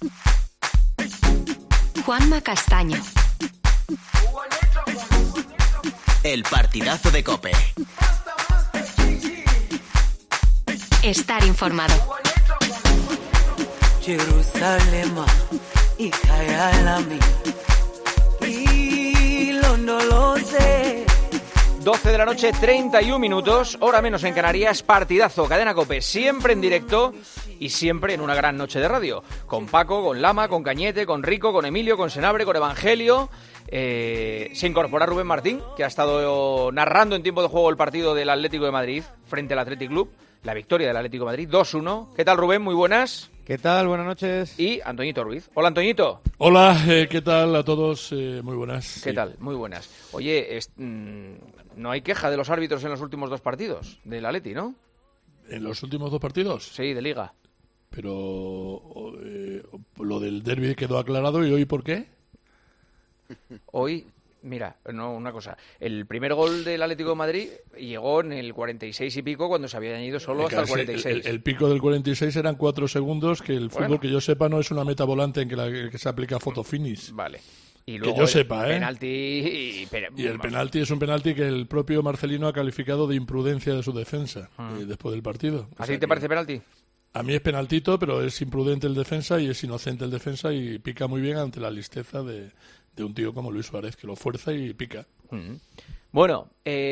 Juanma Castaño. El partidazo de COPE. Estar informado. Jerusalem, y no lo sé. 12 de la noche, 31 minutos, hora menos en Canarias, partidazo, cadena COPE, siempre en directo y siempre en una gran noche de radio. Con Paco, con Lama, con Cañete, con Rico, con Emilio, con Senabre, con Evangelio. Se incorpora Rubén Martín, que ha estado narrando en tiempo de juego el partido del Atlético de Madrid frente al Athletic Club, la victoria del Atlético de Madrid, 2-1. ¿Qué tal, Rubén? Muy buenas. ¿Qué tal? Buenas noches. Y Antoñito Ruiz. Hola, Antoñito. Hola, ¿qué tal a todos? Muy buenas. ¿Qué tal? Muy buenas. Oye, no hay queja de los árbitros en los últimos dos partidos del Atleti, ¿no? ¿En los últimos dos partidos? Sí, de Liga. Pero lo del derbi quedó aclarado, ¿y hoy por qué? Hoy, mira, no, una cosa. El primer gol del Atlético de Madrid llegó en el 46 y pico, cuando se habían ido solo hasta el 46. El pico del 46 eran 4 segundos, que el fútbol, que yo sepa, no es una meta volante en que se aplica photo finish. Vale. Y luego que yo sepa, penalti y el penalti es un penalti que el propio Marcelino ha calificado de imprudencia de su defensa después del partido. ¿A ti te parece penalti? A mí es penaltito, pero es imprudente el defensa y es inocente el defensa y pica muy bien ante la listeza de un tío como Luis Suárez, que lo fuerza y pica. Bueno,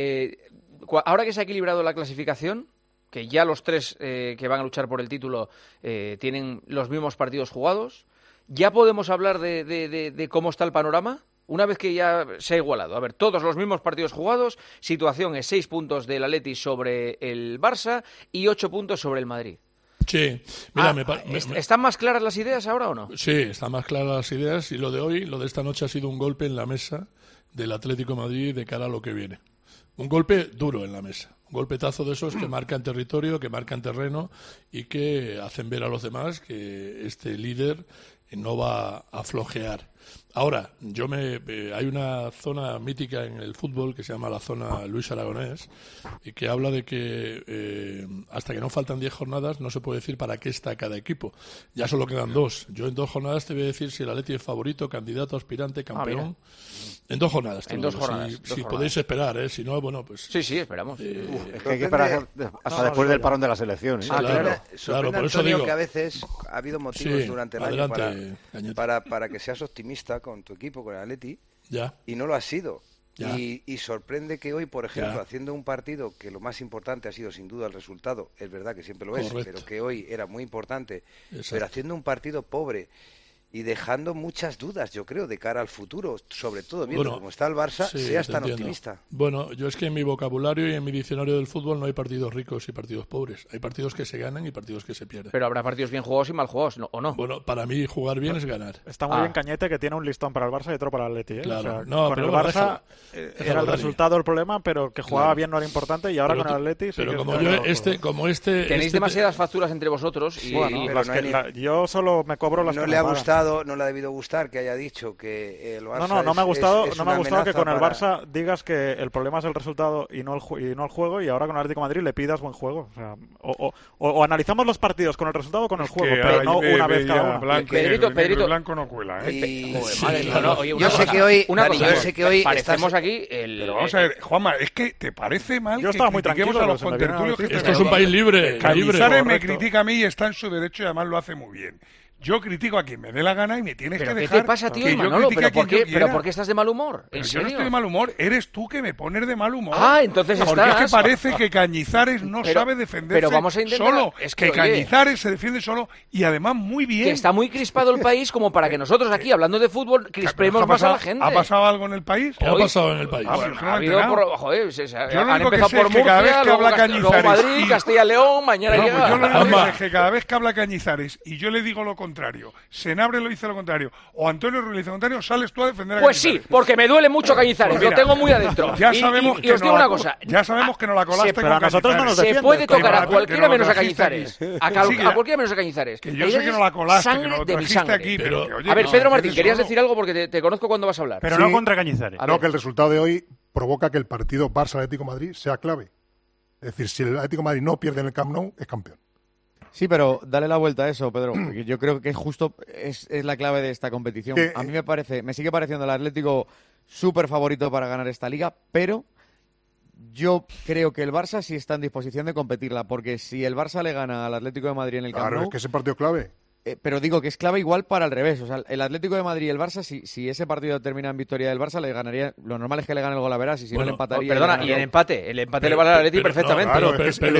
ahora que se ha equilibrado la clasificación, que ya los tres que van a luchar por el título tienen los mismos partidos jugados, ¿ya podemos hablar de cómo está el panorama? Una vez que ya se ha igualado. A ver, todos los mismos partidos jugados, situación es 6 puntos del Atleti sobre el Barça y 8 puntos sobre el Madrid. Sí, mira, ¿están más claras las ideas ahora o no? Sí, están más claras las ideas y lo de esta noche ha sido un golpe en la mesa del Atlético de Madrid de cara a lo que viene. Un golpe duro en la mesa, un golpetazo de esos que marcan territorio, que marcan terreno y que hacen ver a los demás que este líder no va a flojear. Ahora, hay una zona mítica en el fútbol que se llama la zona Luis Aragonés y que habla de que hasta que no faltan 10 jornadas no se puede decir para qué está cada equipo. Ya solo quedan 2. Yo en 2 jornadas te voy a decir si el Atleti es favorito, candidato, aspirante, campeón. En 2 jornadas. En 2 jornadas. Si podéis esperar, si no, bueno, pues... Sí, esperamos. Es que hay que esperar hasta después del parón de la selección. Claro, por eso digo que a veces ha habido motivos durante el año para que seas optimista con tu equipo, con el Atleti, y no lo has sido. Y sorprende que hoy, por ejemplo, haciendo un partido que lo más importante ha sido sin duda el resultado, es verdad que siempre lo es, pero que hoy era muy importante, pero haciendo un partido pobre y dejando muchas dudas, yo creo, de cara al futuro, sobre todo viendo cómo está el Barça, seas tan optimista. Bueno, yo es que en mi vocabulario y en mi diccionario del fútbol no hay partidos ricos y partidos pobres. Hay partidos que se ganan y partidos que se pierden. Pero habrá partidos bien jugados y mal jugados, ¿o no? Bueno, para mí jugar bien es ganar. Está muy bien Cañete, que tiene un listón para el Barça y otro para el Atleti. Claro. O sea, con el Barça era el resultado el problema, pero que jugaba bien no era importante, y ahora con el Atleti... Pero tenéis demasiadas facturas entre vosotros y... yo solo me cobro las que no le ha gustado, no le ha debido gustar que haya dicho que el Barça no me ha gustado que con el Barça digas que el problema es el resultado y no el juego, y ahora con el Atlético de Madrid le pidas buen juego. O analizamos los partidos con el resultado o con el juego, pero no una vez cada uno. Pedrito Blanco no cuela, yo sé que hoy parecemos aquí pero vamos a ver, Juanma, es que te parece mal yo estaba muy tranquilo a los contertulios. Esto es un país libre. Cañizares me critica a mí y está en su derecho y además lo hace muy bien. Yo critico a quien me dé la gana y me tienes que dejar. ¿Qué te pasa, tío, Manolo? ¿Pero por qué estás de mal humor? ¿En serio? Yo no estoy de mal humor, eres tú que me pones de mal humor. Entonces estás... Porque es que parece que Cañizares no sabe defenderse solo. Es que Cañizares se defiende solo y además muy bien. Que está muy crispado el país como para que nosotros aquí, hablando de fútbol, crispemos más a la gente. ¿Ha pasado algo en el país? ¿Qué ha pasado en el país? Han empezado por Murcia, luego Madrid, Castilla-León, mañana llega... Yo lo único es que cada vez que habla Cañizares y yo le digo lo contrario, Senabre lo dice lo contrario, o Antonio Ruiz lo dice lo contrario, sales tú a defender a Cañizares. Pues sí, porque me duele mucho Cañizares, lo tengo muy adentro. Ya sabemos y os digo una cosa. Ya sabemos que no la colaste pero a nosotros no nos defiende. Se puede tocar a cualquiera menos a Cañizares. A cualquiera menos a Cañizares. Que yo sé que no la colaste, que no lo trajiste aquí. A ver, Pedro Martín, querías decir algo porque te conozco cuando vas a hablar. Pero no contra Cañizares. No, que el resultado de hoy provoca que el partido Barça-Atlético de Madrid sea clave. Es decir, si el Atlético de Madrid no pierde en el Camp Nou, es campeón. Sí, pero dale la vuelta a eso, Pedro, porque yo creo que justo es la clave de esta competición. A mí me sigue pareciendo el Atlético súper favorito para ganar esta liga, pero yo creo que el Barça sí está en disposición de competirla, porque si el Barça le gana al Atlético de Madrid en el Camp Nou... Claro, es que ese partido clave. Pero digo que es clave igual para el revés. O sea, el Atlético de Madrid y el Barça, si ese partido termina en victoria del Barça, le ganaría. Lo normal es que le gane el gol a Verás y si no le empataría. Perdona, y el empate le vale al Atlético perfectamente. Lo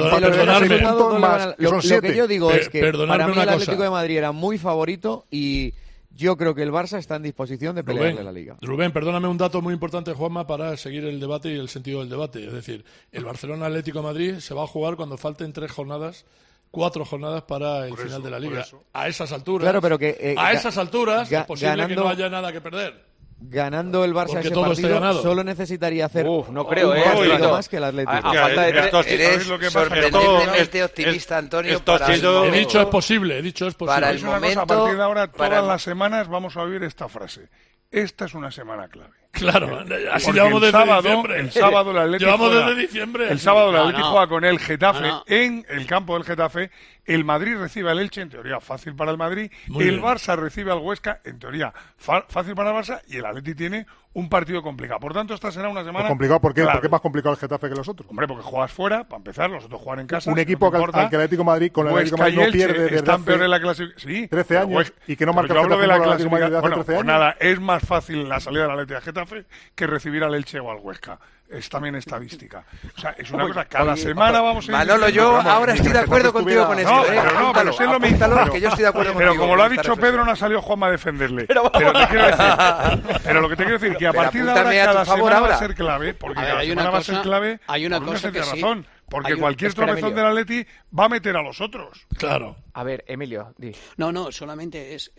que yo digo es que para mí el Atlético de Madrid era muy favorito y yo creo que el Barça está en disposición de pelearle la Liga. Rubén, perdóname un dato muy importante, Juanma, para seguir el debate y el sentido del debate. Es decir, el Barcelona-Atlético de Madrid se va a jugar cuando falten 4 jornadas para el final de la Liga. A esas alturas, claro, pero que, a esas alturas es posible que no haya nada que perder. Ganando el Barça ese partido, solo necesitaría hacer no creo, un partido más que el Atlético. A falta de eres sorprendentemente optimista, Antonio. He dicho es posible. Para el momento, a partir de ahora, todas las semanas vamos a oír esta frase. Esta es una semana clave. Claro, así llevamos desde diciembre. El sábado el Atlético el sábado el Atlético juega con el Getafe en el campo del Getafe. El Madrid recibe al Elche, en teoría fácil para el Madrid. Barça recibe al Huesca, en teoría fácil para el Barça. Y el Atleti tiene un partido complicado. Por tanto, esta será una semana... ¿Complicado por qué? ¿Por qué es más complicado el Getafe que los otros? Hombre, porque juegas fuera, para empezar, los otros juegan en casa. Un equipo al que el Atlético de Madrid, con el Atlético de Madrid no pierde desde están peor en la clasificación. Sí, 13 años y que no marca el de la clasificación. Bueno, pues nada, es más fácil la salida del Atlético de Getafe que recibir al Elche o al Huesca. Es también estadística. O sea, es una cosa, cada semana vamos a ir... Manolo, yo ahora estoy de acuerdo contigo con esto. Pero es lo mismo. Que yo estoy de acuerdo pero como lo ha dicho Pedro, no ha salido Juanma a defenderle. Pero lo que te quiero decir, que a partir de ahora cada semana va a ser clave, porque cada semana va a ser clave. Hay una cosa que razón. Porque cualquier tropezón del Atleti va a meter a los otros. Claro. A ver, Emilio, di. No, solamente es...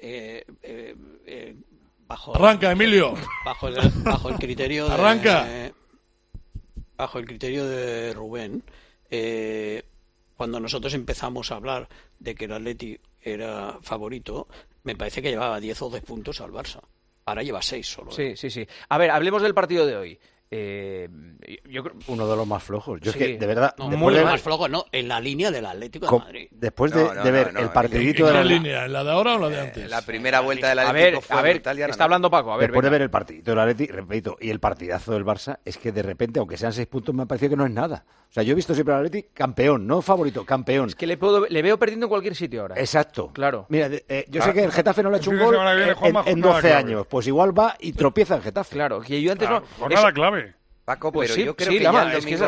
Arranca, Emilio. Bajo el criterio de... Arranca. Bajo el criterio de Rubén, cuando nosotros empezamos a hablar de que el Atleti era favorito, me parece que llevaba 10 o 10 puntos al Barça. Ahora lleva 6 solo. Sí. A ver, hablemos del partido de hoy. Yo creo uno de los más flojos. Yo sí. Es que, de verdad... No, muy más flojo, no, en la línea del Atlético de Madrid. Después de ver el partidito de la línea, ¿en la de ahora o la de antes? La primera vuelta del Atlético fue brutal. Está hablando Paco. Después de ver el partidito del Atlético, repito, y el partidazo del Barça, es que de repente, aunque sean 6 puntos, me ha parecido que no es nada. O sea, yo he visto siempre al Atlético campeón, no favorito, campeón. Es que le veo perdiendo en cualquier sitio ahora. Exacto. Claro. Mira, yo sé que el Getafe no le ha hecho un gol en 12 años. Pues igual va y tropieza el Getafe. Claro, que yo antes no... Jornada clave. Paco, pues pero sí, yo creo sí, que Lama, ya el domingo,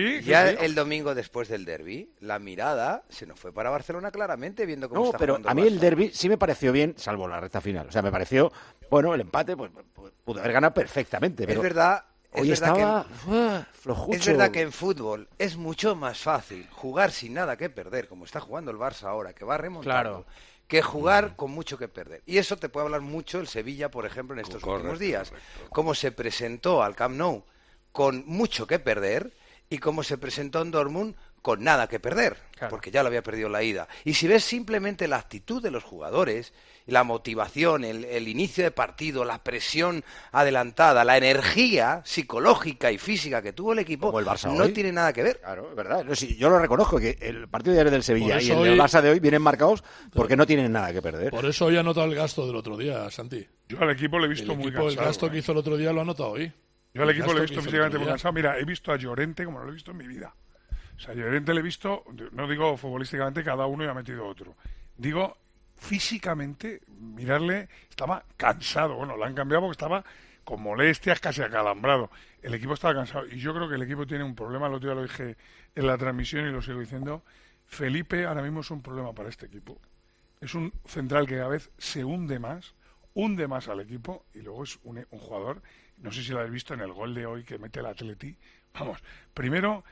el domingo después del derbi, la mirada se nos fue para Barcelona claramente, viendo cómo está pero jugando a mí el derbi sí me pareció bien, salvo la recta final. O sea, me pareció, bueno, el empate pues pudo haber ganado perfectamente. Pero es verdad. Hoy estaba flojucho. Es verdad que en fútbol es mucho más fácil jugar sin nada que perder, como está jugando el Barça ahora, que va remontando, que jugar con mucho que perder. Y eso te puede hablar mucho el Sevilla, por ejemplo, en estos últimos días. Cómo se presentó al Camp Nou con mucho que perder y cómo se presentó en Dortmund con nada que perder, porque ya lo había perdido la ida. Y si ves simplemente la actitud de los jugadores, la motivación, el inicio de partido, la presión adelantada, la energía psicológica y física que tuvo el equipo, el Barça no hoy tiene nada que ver. Claro, es verdad. No, sí, yo lo reconozco, que el partido de ayer del Sevilla y el del Barça de hoy vienen marcados porque no tienen nada que perder. Por eso hoy ha notado el gasto del otro día, Santi. Yo al equipo le he visto muy cansado. El gasto que hizo el otro día lo ha notado hoy. Yo al equipo le he visto físicamente muy cansado. Mira, he visto a Llorente como no lo he visto en mi vida. O sea, Llorente le he visto, no digo futbolísticamente, cada uno ya ha metido otro. Digo, físicamente, mirarle, estaba cansado. Bueno, lo han cambiado porque estaba con molestias, casi acalambrado. El equipo estaba cansado. Y yo creo que el equipo tiene un problema. El otro día lo dije en la transmisión y lo sigo diciendo. Felipe ahora mismo es un problema para este equipo. Es un central que cada vez se hunde más al equipo y luego es un jugador... No sé si lo habéis visto en el gol de hoy que mete el Atleti. Vamos, primero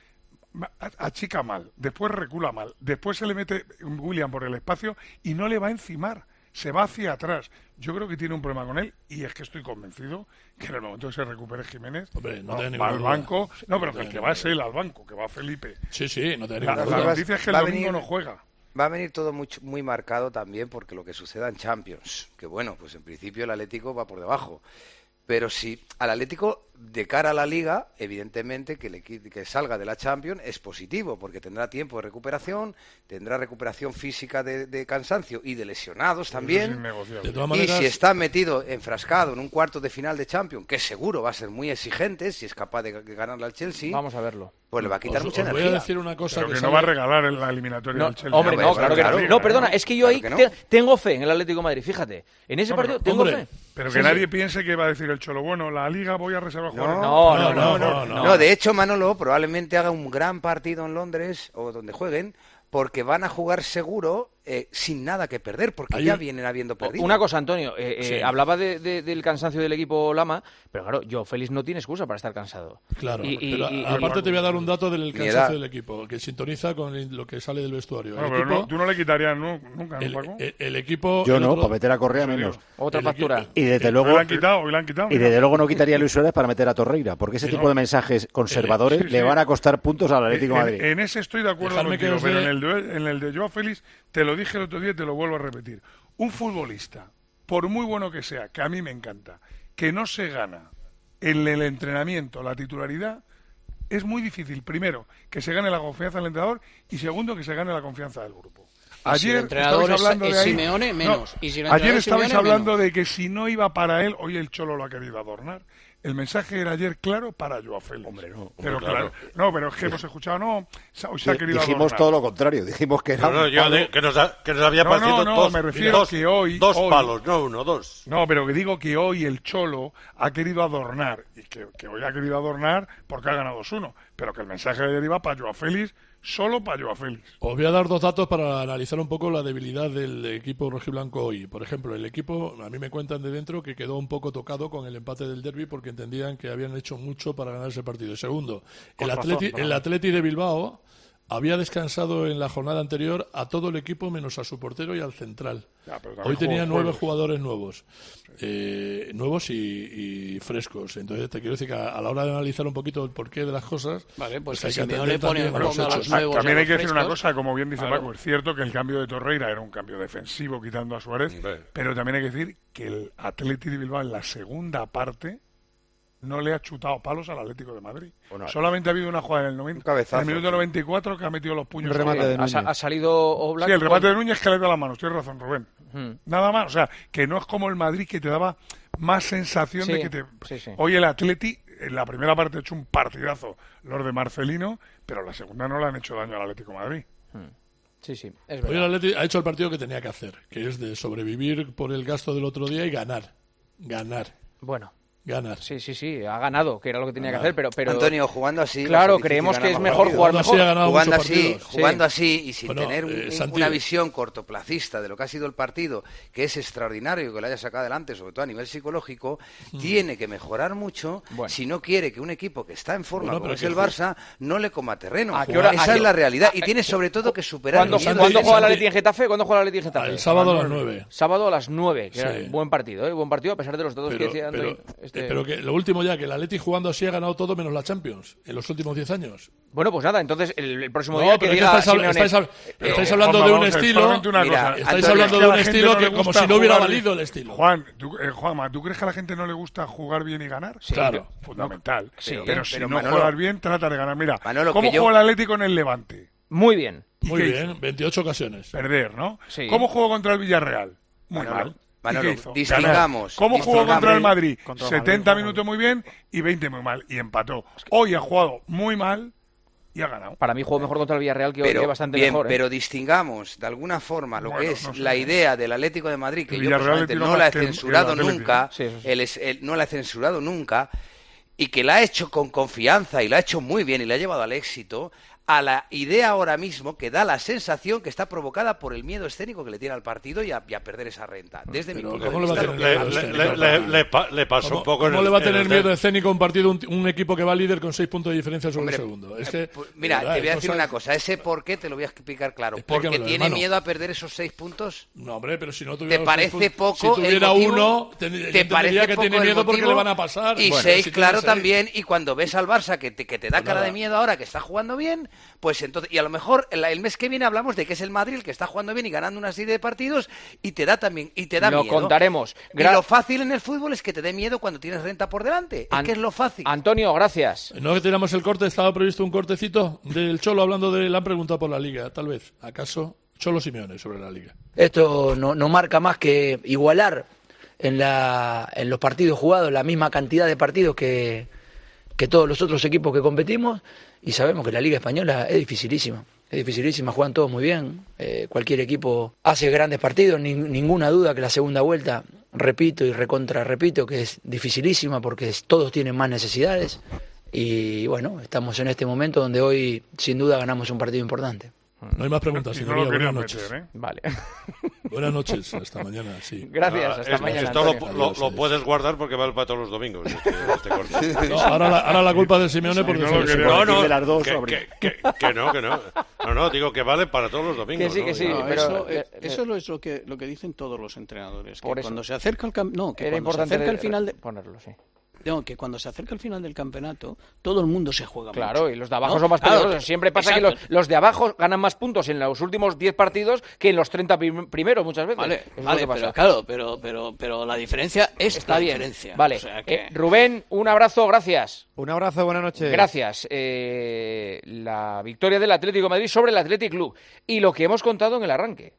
achica mal, después recula mal, después se le mete William por el espacio y no le va a encimar, se va hacia atrás. Yo creo que tiene un problema con él y es que estoy convencido que en el momento que se recupere Jiménez, va al banco. No, pero que el que va es él al banco, que va Felipe. Sí, no te ninguna duda. La noticia es que el domingo no juega. Va a venir todo muy marcado también porque lo que suceda en Champions, que bueno, pues en principio el Atlético va por debajo. Pero si al Atlético, de cara a la Liga, evidentemente que salga de la Champions es positivo, porque tendrá tiempo de recuperación, tendrá recuperación física de cansancio y de lesionados también. Y si está metido, enfrascado en un cuarto de final de Champions, que seguro va a ser muy exigente, si es capaz de ganarle al Chelsea, vamos a verlo. Pues le va a quitar mucha energía. Voy a decir una cosa pero que no va a regalar en la eliminatoria del Chelsea. Hombre, no, claro que no. No, perdona, es que yo ahí tengo fe en el Atlético de Madrid, fíjate. En ese partido tengo fe. Pero que nadie piense que va a decir el Cholo, bueno, la Liga voy a reservar jugadores. No, de hecho, Manolo probablemente haga un gran partido en Londres, o donde jueguen, porque van a jugar seguro sin nada que perder, porque ya vienen habiendo perdido. Una cosa, Antonio, hablaba del cansancio del equipo Lama, pero claro, Joao Félix no tiene excusa para estar cansado. Claro, pero aparte te voy a dar un dato del cansancio del equipo, que sintoniza con lo que sale del vestuario. Bueno, pero tú no le quitarías nunca, ¿no, Paco? El equipo... Yo no, para meter a Correa menos. Otra factura. Y desde luego... Hoy la han quitado. Y desde luego no quitaría a Luis Suárez para meter a Torreira, porque ese tipo de mensajes conservadores le van a costar puntos al Atlético de Madrid. En ese estoy de acuerdo contigo, pero en el de Joao Félix, te lo dije el otro día y te lo vuelvo a repetir. Un futbolista, por muy bueno que sea, que a mí me encanta, que no se gana en el entrenamiento la titularidad, es muy difícil, primero, que se gane la confianza del entrenador y segundo, que se gane la confianza del grupo. Ayer estabais hablando de ahí, Simeone, menos. Ayer estabais hablando de que si no iba para él, hoy el Cholo lo ha querido adornar. El mensaje era ayer claro para Joao Félix. Hombre, no. Pero claro. No, pero es que hemos escuchado, hoy se ha querido dijimos adornar. todo lo contrario, dijimos que era que nos había parecido dos, me refiero que hoy... Dos palos, no uno, dos. No, pero que digo que hoy el Cholo ha querido adornar, y que hoy ha querido adornar porque ha ganado 2-1, pero que el mensaje de ayer iba para Joao Félix, solo para Joao Félix. Os voy a dar dos datos para analizar un poco la debilidad del equipo rojiblanco hoy. Por ejemplo, el equipo, a mí me cuentan de dentro que quedó un poco tocado con el empate del derbi porque entendían que habían hecho mucho para ganar ese partido. Segundo, el Atleti de Bilbao había descansado en la jornada anterior a todo el equipo menos a su portero y al central. Hoy tenía 9 jugadores nuevos. Nuevos y frescos. Entonces te quiero decir que a la hora de analizar un poquito el porqué de las cosas, vale, pues hay que Simeone pone a los hechos. También hay que decir una cosa, como bien dice Paco, es cierto que el cambio de Torreira era un cambio defensivo quitando a Suárez, pero también hay que decir que el Atleti de Bilbao en la segunda parte no le ha chutado palos al Atlético de Madrid. Bueno, solamente ha habido una jugada en el 90, en el minuto 94 que ha metido los puños. Ha salido Oblak. Sí, el remate de Núñez que le da las manos. Tienes razón, Rubén. Nada más. O sea, que no es como el Madrid que te daba más sensación de que te... Sí. Hoy el Atleti, en la primera parte ha hecho un partidazo los de Marcelino, pero en la segunda no le han hecho daño al Atlético de Madrid. Sí, es verdad. Hoy el Atleti ha hecho el partido que tenía que hacer, que es de sobrevivir por el gasto del otro día y ganar. Bueno. Ganar. Sí, ha ganado, que era lo que tenía que hacer, pero... Antonio, jugando así... Claro, creemos que es mejor jugar mejor. Jugando así y sin tener una visión cortoplacista de lo que ha sido el partido, que es extraordinario que lo haya sacado adelante, sobre todo a nivel psicológico, tiene que mejorar mucho si no quiere que un equipo que está en forma, como es el Barça, no le coma terreno. Esa es la realidad, y tiene sobre todo que superar... ¿Cuándo juega el Atleti en Getafe? El sábado a las 9. Sábado a las 9, que era buen partido, buen partido, a pesar de los datos que decía Antonio. Pero que lo último ya, que el Atleti jugando así ha ganado todo menos la Champions en los últimos 10 años. Bueno, pues nada, entonces el próximo día que diga estáis hablando de un estilo... Estáis hablando de un estilo que como si no hubiera valido el estilo. Juanma, ¿tú crees que a la gente no le gusta jugar bien y ganar? Sí, claro. Fundamental. Pero si no juegas bien, trata de ganar. Mira, ¿cómo juega el Atlético en el Levante? Muy bien. Muy bien, 28 ocasiones. Perder, ¿no? Sí. ¿Cómo jugó contra el Villarreal? Muy mal. Distingamos. ¿Cómo jugó contra el Madrid? 70 minutos muy bien y 20 muy mal. Y empató. Hoy ha jugado muy mal y ha ganado. Para mí jugó mejor contra el Villarreal que bastante mejor. Pero distingamos de alguna forma lo que es la idea del Atlético de Madrid, que yo personalmente no la he censurado nunca, no la he censurado nunca, y que la ha hecho con confianza y la ha hecho muy bien y la ha llevado al éxito, a la idea ahora mismo que da la sensación que está provocada por el miedo escénico que le tiene al partido y a perder esa renta. Desde mi punto de vista... Le pasó un poco... ¿Cómo le va a tener miedo escénico un partido, un equipo que va líder con 6 puntos de diferencia sobre el segundo? Es que, mira, te voy a decir una cosa. Ese por qué te lo voy a explicar claro. ¿Porque tiene miedo a perder esos 6 puntos? No, hombre, pero si no tuviera... ¿Te parece poco si tuviera el motivo? Uno, ¿te parece que tiene miedo porque le van a pasar? Y 6, claro, también. Y cuando ves al Barça que te da cara de miedo ahora, que está jugando bien, Pues entonces, y a lo mejor el mes que viene hablamos de que es el Madrid el que está jugando bien y ganando una serie de partidos y te da miedo. Lo contaremos. Y lo fácil en el fútbol es que te dé miedo cuando tienes renta por delante. Es que es lo fácil. Antonio, gracias. No que tiramos el corte, estaba previsto un cortecito del Cholo hablando de... Le han preguntado por la Liga, tal vez. ¿Acaso Cholo Simeone sobre la Liga? Esto no marca más que igualar en los partidos jugados la misma cantidad de partidos que todos los otros equipos que competimos, y sabemos que la Liga Española es dificilísima, juegan todos muy bien, cualquier equipo hace grandes partidos, ninguna duda que la segunda vuelta, repito y repito, que es dificilísima porque todos tienen más necesidades, y bueno, estamos en este momento donde hoy sin duda ganamos un partido importante. No hay más preguntas, señoría. No buenas noches. Meter, ¿eh? Vale. Buenas noches, hasta mañana, sí. Gracias, hasta mañana. Esto lo puedes guardar porque vale para todos los domingos. No, ahora la culpa de Simeone por decir no, de las dos que no, digo que vale para todos los domingos. Que sí. No, pero eso es lo que dicen todos los entrenadores. Que por eso. Cuando se acerca el final de ponerlo, sí. No, que cuando se acerca el final del campeonato, todo el mundo se juega Claro, mucho, y los de abajo son más peligrosos. Siempre pasa que los de abajo ganan más puntos en los últimos 10 partidos que en los 30 primeros muchas veces. Vale, pero la diferencia es la diferencia. Vale, o sea que... Rubén, un abrazo, gracias. Un abrazo, buenas noches. Gracias. La victoria del Atlético de Madrid sobre el Athletic Club. Y lo que hemos contado en el arranque.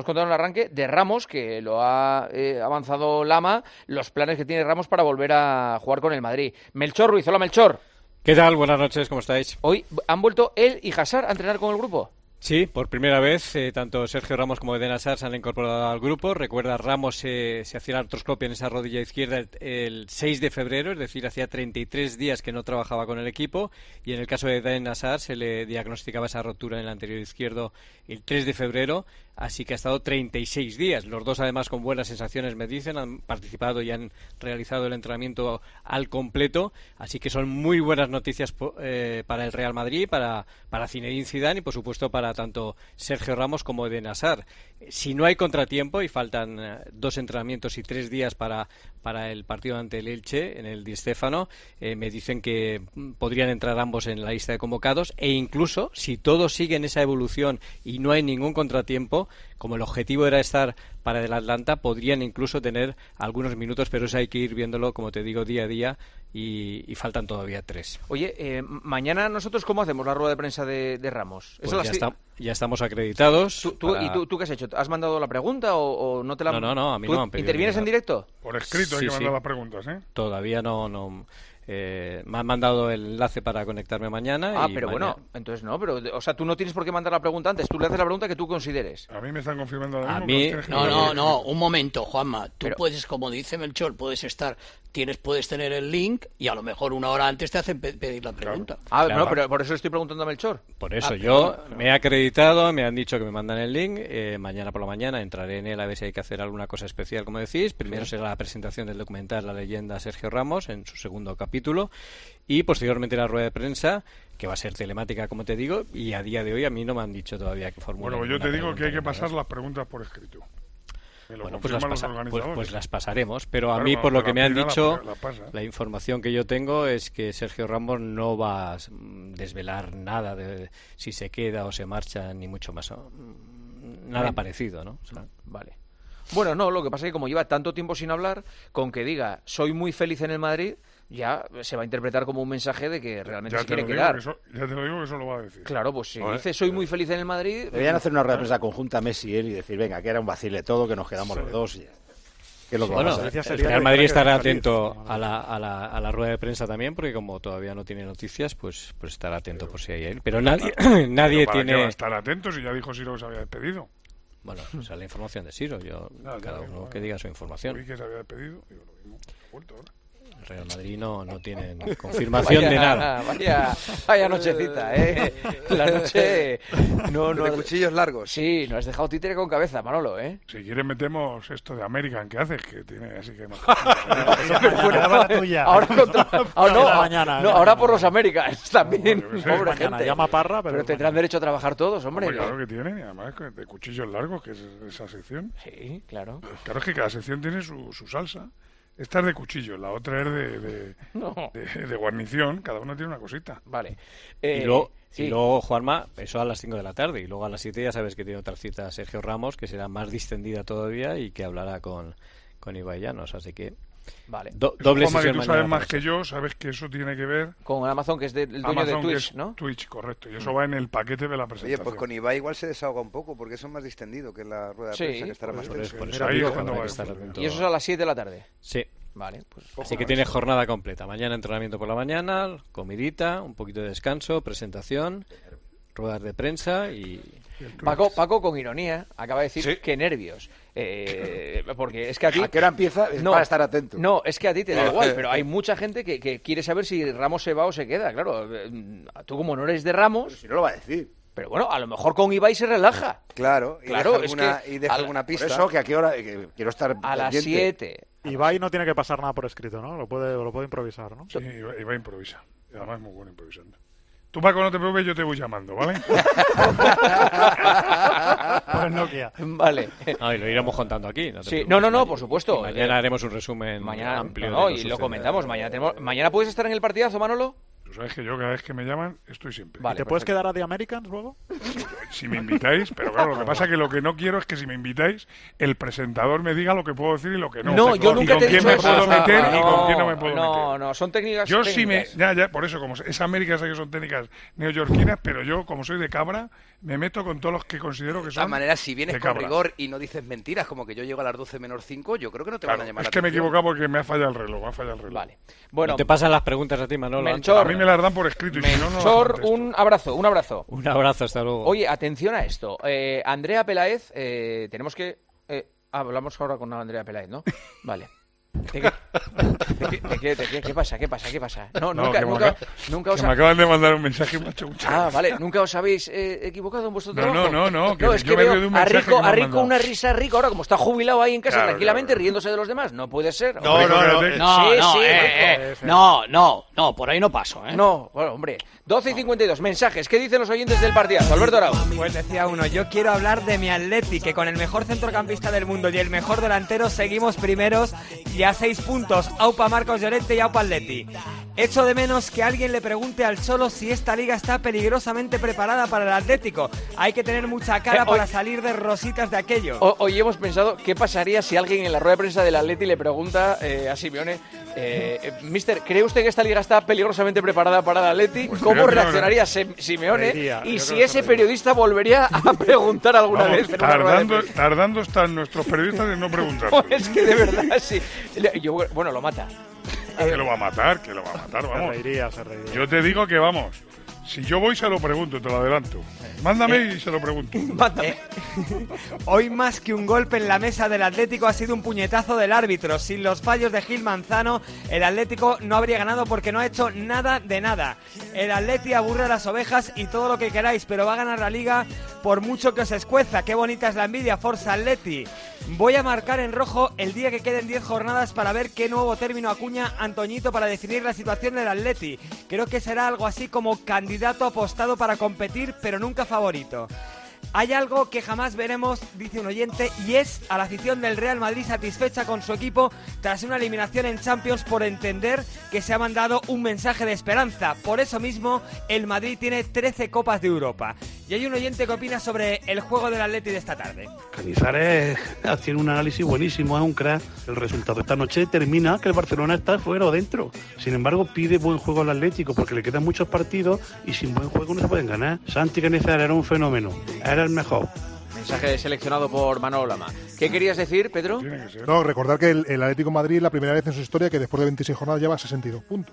De Ramos, que lo ha avanzado Lama, los planes que tiene Ramos para volver a jugar con el Madrid. Melchor Ruiz, hola Melchor. ¿Qué tal? Buenas noches, ¿cómo estáis? Hoy han vuelto él y Hazard a entrenar con el grupo. Sí, por primera vez, tanto Sergio Ramos como Eden Hazard se han incorporado al grupo. Recuerda, Ramos se hacía la artroscopia en esa rodilla izquierda el 6 de febrero, es decir, hacía 33 días que no trabajaba con el equipo. Y en el caso de Eden Hazard se le diagnosticaba esa rotura en el anterior izquierdo el 3 de febrero. Así que ha estado 36 días. Los dos, además, con buenas sensaciones, me dicen. Han participado y han realizado el entrenamiento al completo. Así que son muy buenas noticias para el Real Madrid, para Zinedine Zidane y, por supuesto, para tanto Sergio Ramos como Eden Hazard. Si no hay contratiempo y faltan 2 entrenamientos y 3 días para el partido ante el Elche en el Di Stéfano, me dicen que podrían entrar ambos en la lista de convocados, e incluso si todo sigue en esa evolución y no hay ningún contratiempo, como el objetivo era estar para el Atlanta, podrían incluso tener algunos minutos, pero eso hay que ir viéndolo, como te digo, día a día, y faltan todavía 3. Oye, mañana nosotros, ¿cómo hacemos la rueda de prensa de Ramos? Pues ya estamos acreditados. ¿Tú qué has hecho? ¿Has mandado la pregunta o no te la han... No, a mí no me han pedido. ¿Intervienes en directo? Por escrito hay que mandar las preguntas, ¿eh? Todavía no. Me han mandado el enlace para conectarme mañana. Bueno, entonces no, pero, o sea, tú no tienes por qué mandar la pregunta antes, tú le haces la pregunta que tú consideres. A mí me están confirmando ahora mismo. No, un momento, Juanma. Tú puedes, como dice Melchor, puedes tener el link y a lo mejor una hora antes te hacen pedir la pregunta. Claro. No, pero por eso estoy preguntando a Melchor. Por eso me he acreditado, me han dicho que me mandan el link. Mañana por la mañana entraré en él a ver si hay que hacer alguna cosa especial, como decís. Primero será la presentación del documental La leyenda Sergio Ramos en su segundo capítulo, y posteriormente la rueda de prensa, que va a ser telemática, como te digo, y a día de hoy a mí no me han dicho todavía que formulen. Bueno, yo te digo que hay que pasar las preguntas por escrito. Bueno, pues las pasaremos, pero a mí, por lo que me han dicho, la información que yo tengo es que Sergio Ramos no va a desvelar nada de si se queda o se marcha, ni mucho más, nada parecido, ¿no? O sea, vale. Bueno, no, lo que pasa es que como lleva tanto tiempo sin hablar, con que diga soy muy feliz en el Madrid, ya se va a interpretar como un mensaje de que realmente se quiere quedar. Ya te lo digo que eso lo va a decir. Claro, pues si dice soy muy feliz en el Madrid... Deberían hacer una rueda de prensa conjunta Messi y él y decir, venga, que era un vacile todo, que nos quedamos los dos y ya. El Real Madrid estará atento a la rueda de prensa también, porque como todavía no tiene noticias, pues estará atento por si hay él. Pero nadie tiene... ¿Qué va a estar atento si ya dijo Siro que se había despedido? Bueno, esa es la información de Siro. Cada uno que diga su información. Que se había despedido, digo lo mismo. Vuelto ahora. El Real Madrid no tiene confirmación de nada. Vaya nochecita, ¿eh? La noche... de cuchillos largos. Sí, nos has dejado títere con cabeza, Manolo, ¿eh? Si quieres metemos esto de American que haces, que tiene así que... Ahora por los Americans también. Pobre gente. Llama Parra, pero tendrán derecho a trabajar todos, hombre. Claro que tienen, y además de cuchillos largos, que es esa sección. Sí, claro. Claro, es que cada sección tiene su salsa. Esta es de cuchillo, la otra es de guarnición, cada uno tiene una cosita. Vale. Y luego, Juanma, eso a las 5 de la tarde, y luego a las 7 ya sabes que tiene otra cita Sergio Ramos, que será más distendida todavía y que hablará con Ibai Llanos, así que... Vale. Doble Juanma, sesión que tú sabes mañana más que yo, sabes que eso tiene que ver con Amazon, que es el dueño de Twitch, ¿no? Twitch, correcto, y eso va en el paquete de la presentación. Oye, pues con Ibai igual se desahoga un poco, porque eso es más distendido que la rueda de prensa, que estará más tenso. Y eso es a las 7 de la tarde. Sí. Vale, pues así que tiene jornada completa. Mañana entrenamiento por la mañana, comidita, un poquito de descanso, presentación, ruedas de prensa y... Paco, con ironía, acaba de decir que nervios. Porque es que a ti... ¿A qué hora empieza? Para estar atento. No, es que a ti te da igual, pero hay mucha gente que quiere saber si Ramos se va o se queda. Claro, tú como no eres de Ramos... Pero si no lo va a decir. Pero bueno, a lo mejor con Ibai se relaja. Claro, y deja alguna pista. Por eso, que a qué hora quiero estar a las 7. Ibai no tiene que pasar nada por escrito, ¿no? Lo puede improvisar, ¿no? Sí, Ibai improvisa. Y además es muy bueno improvisando. Tú, Paco, no te preocupes, yo te voy llamando, ¿vale? Pues Nokia. Vale. No, y lo iremos contando aquí. No, por supuesto. Y mañana haremos un resumen amplio. Y lo comentamos. Mañana puedes estar en el partidazo, Manolo. Tú sabes que yo cada vez que me llaman estoy siempre. Vale, ¿te puedes quedar a The Americans luego? Si me invitáis, pero claro, lo que pasa es que lo que no quiero es que si me invitáis, el presentador me diga lo que puedo decir y lo que no. No, yo nunca te he dicho eso. ¿Con quién me puedo meter y con quién no me puedo meter? No, son técnicas. Yo sí ya, por eso, como es América, sé que son técnicas neoyorquinas, pero yo, como soy de cabra, me meto con todos los que considero que son. De todas maneras, si vienes con cabra. Rigor y no dices mentiras, como que yo llego a las 12 menos 5, yo creo que no te van a llamar. Es que me he equivocado porque me ha fallado el reloj, Vale. Bueno, te pasan las preguntas a ti, Manolo. Melchor, a mí me las dan por escrito. Melchor, un abrazo. Un abrazo, hasta luego. Oye, atención a esto. Andrea Peláez, tenemos que... hablamos ahora con Andrea Peláez, ¿no? Vale. ¿Qué pasa? No, nunca os me acaban de mandar un mensaje, macho. Vale, ¿nunca os habéis equivocado en vuestro trabajo? No, es que veo a Rico una risa rico ahora, como está jubilado ahí en casa tranquilamente riéndose de los demás. No puede ser. No, por ahí no paso, ¿eh? No, bueno, hombre. 12:52, mensajes. ¿Qué dicen los oyentes del partidazo? Alberto Arau. Pues decía uno, yo quiero hablar de mi Atleti, que con el mejor centrocampista del mundo y el mejor delantero seguimos primeros y a 6 puntos. Aupa Marcos Llorente y Aupa Atleti. Echo de menos que alguien le pregunte al Cholo si esta liga está peligrosamente preparada para el Atlético. Hay que tener mucha cara para salir de rositas de aquello. Hoy hemos pensado qué pasaría si alguien en la rueda de prensa del Atleti le pregunta a Simeone, Mister, ¿cree usted que esta liga está peligrosamente preparada para el Atleti? Pues ¿Cómo reaccionaría Simeone? Y si ese periodista volvería a preguntar alguna vez. Tardando están nuestros periodistas en no preguntar. Es que de verdad, sí. Bueno, lo mata. Que lo va a matar, vamos. Se reiría. Yo te digo que vamos. Si yo voy, se lo pregunto, te lo adelanto. Mándame y se lo pregunto. Hoy más que un golpe en la mesa del Atlético ha sido un puñetazo del árbitro. Sin los fallos de Gil Manzano, el Atlético no habría ganado porque no ha hecho nada de nada. El Atleti aburre a las ovejas y todo lo que queráis, pero va a ganar la Liga por mucho que os escueza. Qué bonita es la envidia, Forza Atleti. Voy a marcar en rojo el día que queden 10 jornadas para ver qué nuevo término acuña Antoñito para definir la situación del Atleti. Creo que será algo así como candidato apostado para competir, pero nunca favorito. Hay algo que jamás veremos, dice un oyente, y es a la afición del Real Madrid satisfecha con su equipo tras una eliminación en Champions por entender que se ha mandado un mensaje de esperanza. Por eso mismo, el Madrid tiene 13 Copas de Europa. Y hay un oyente que opina sobre el juego del Atleti de esta tarde. Canizares tiene un análisis buenísimo, es un crack. El resultado de esta noche determina que el Barcelona está fuera o dentro. Sin embargo, pide buen juego al Atlético porque le quedan muchos partidos y sin buen juego no se pueden ganar. Santi Canizares era un fenómeno. Era el mejor. Mensaje seleccionado por Manolo Lama. ¿Qué querías decir, Pedro? No, recordar que el Atlético de Madrid es la primera vez en su historia que después de 26 jornadas lleva 62 puntos.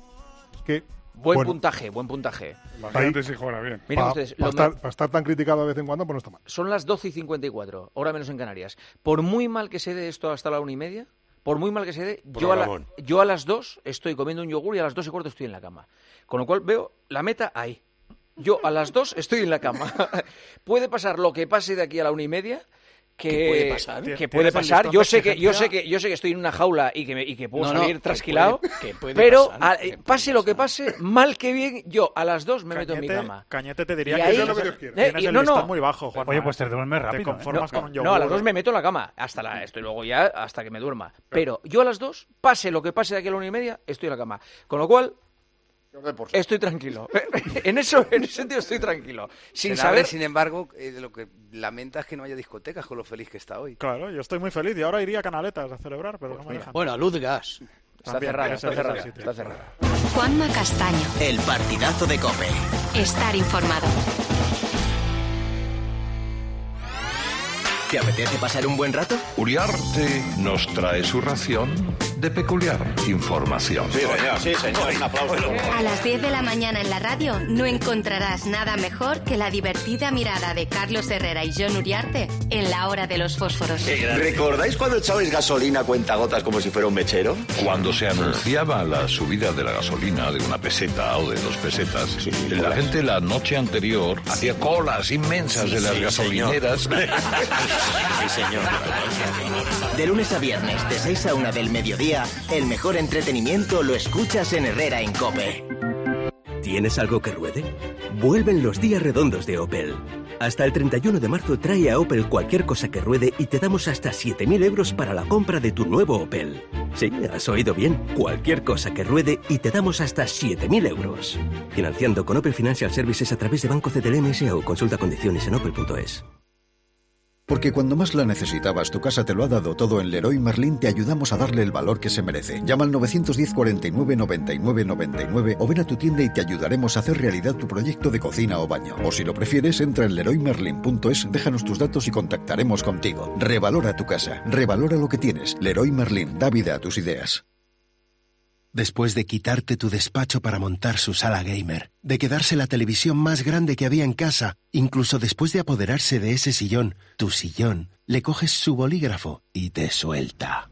Buen puntaje. Bastante se juega bien. Miren ustedes, para estar tan criticado de vez en cuando, pues no está mal. Son las 12:54, hora menos en Canarias. Por muy mal que se dé esto hasta la 1:30, por muy mal que se dé, yo a las 2 estoy comiendo un yogur y a las 2:15 estoy en la cama. Con lo cual veo la meta ahí. Yo a las 2 estoy en la cama. Puede pasar lo que pase de aquí a la 1:30, puede pasar. Que puede pasar. Yo sé que estoy en una jaula y que puedo salir trasquilado, pero pase lo que pase, mal que bien, yo a las 2 me meto en mi cama. Cañete te diría que tienes el listón muy bajo, Juan. Oye, pues te duermes rápido. Te conformas con un yogur. No, a las 2 me meto en la cama, estoy luego ya hasta que me duerma. Pero yo a las 2, pase lo que pase de aquí a la 1:30, estoy en la cama. Con lo cual, estoy tranquilo. En ese sentido estoy tranquilo. Sin embargo, lo que lamenta es que no haya discotecas con lo feliz que está hoy. Claro, yo estoy muy feliz y ahora iría a Canaletas a celebrar, pero no me dejan. Bueno, Luz de Gas. Está cerrada. Juanma Castaño. El partidazo de COPE. Estar informado. ¿Te apetece pasar un buen rato? Uriarte nos trae su ración de peculiar información. Sí, señor. Un aplauso. A las 10 de la mañana en la radio no encontrarás nada mejor que la divertida mirada de Carlos Herrera y Jon Uriarte en la hora de los fósforos. ¿Recordáis cuando echabais gasolina a cuentagotas como si fuera un mechero? Cuando se anunciaba la subida de la gasolina de 1 peseta o de 2 pesetas, la gente la noche anterior hacía colas inmensas de las gasolineras. Sí, señor. De lunes a viernes, de 6 a 1 del mediodía, el mejor entretenimiento lo escuchas en Herrera en COPE. ¿Tienes algo que ruede? Vuelven los días redondos de Opel. Hasta el 31 de marzo trae a Opel cualquier cosa que ruede y te damos hasta 7.000 euros para la compra de tu nuevo Opel. Sí, has oído bien. Cualquier cosa que ruede y te damos hasta 7.000 euros. Financiando con Opel Financial Services a través de Banco CTLM S.A. Consulta condiciones en opel.es. Porque cuando más la necesitabas, tu casa te lo ha dado todo. En Leroy Merlin te ayudamos a darle el valor que se merece. Llama al 910 49 99 99 o ven a tu tienda y te ayudaremos a hacer realidad tu proyecto de cocina o baño. O si lo prefieres, entra en leroymerlin.es, déjanos tus datos y contactaremos contigo. Revalora tu casa, revalora lo que tienes. Leroy Merlin, da vida a tus ideas. Después de quitarte tu despacho para montar su sala gamer, de quedarse la televisión más grande que había en casa, incluso después de apoderarse de ese sillón, tu sillón, le coges su bolígrafo y te suelta.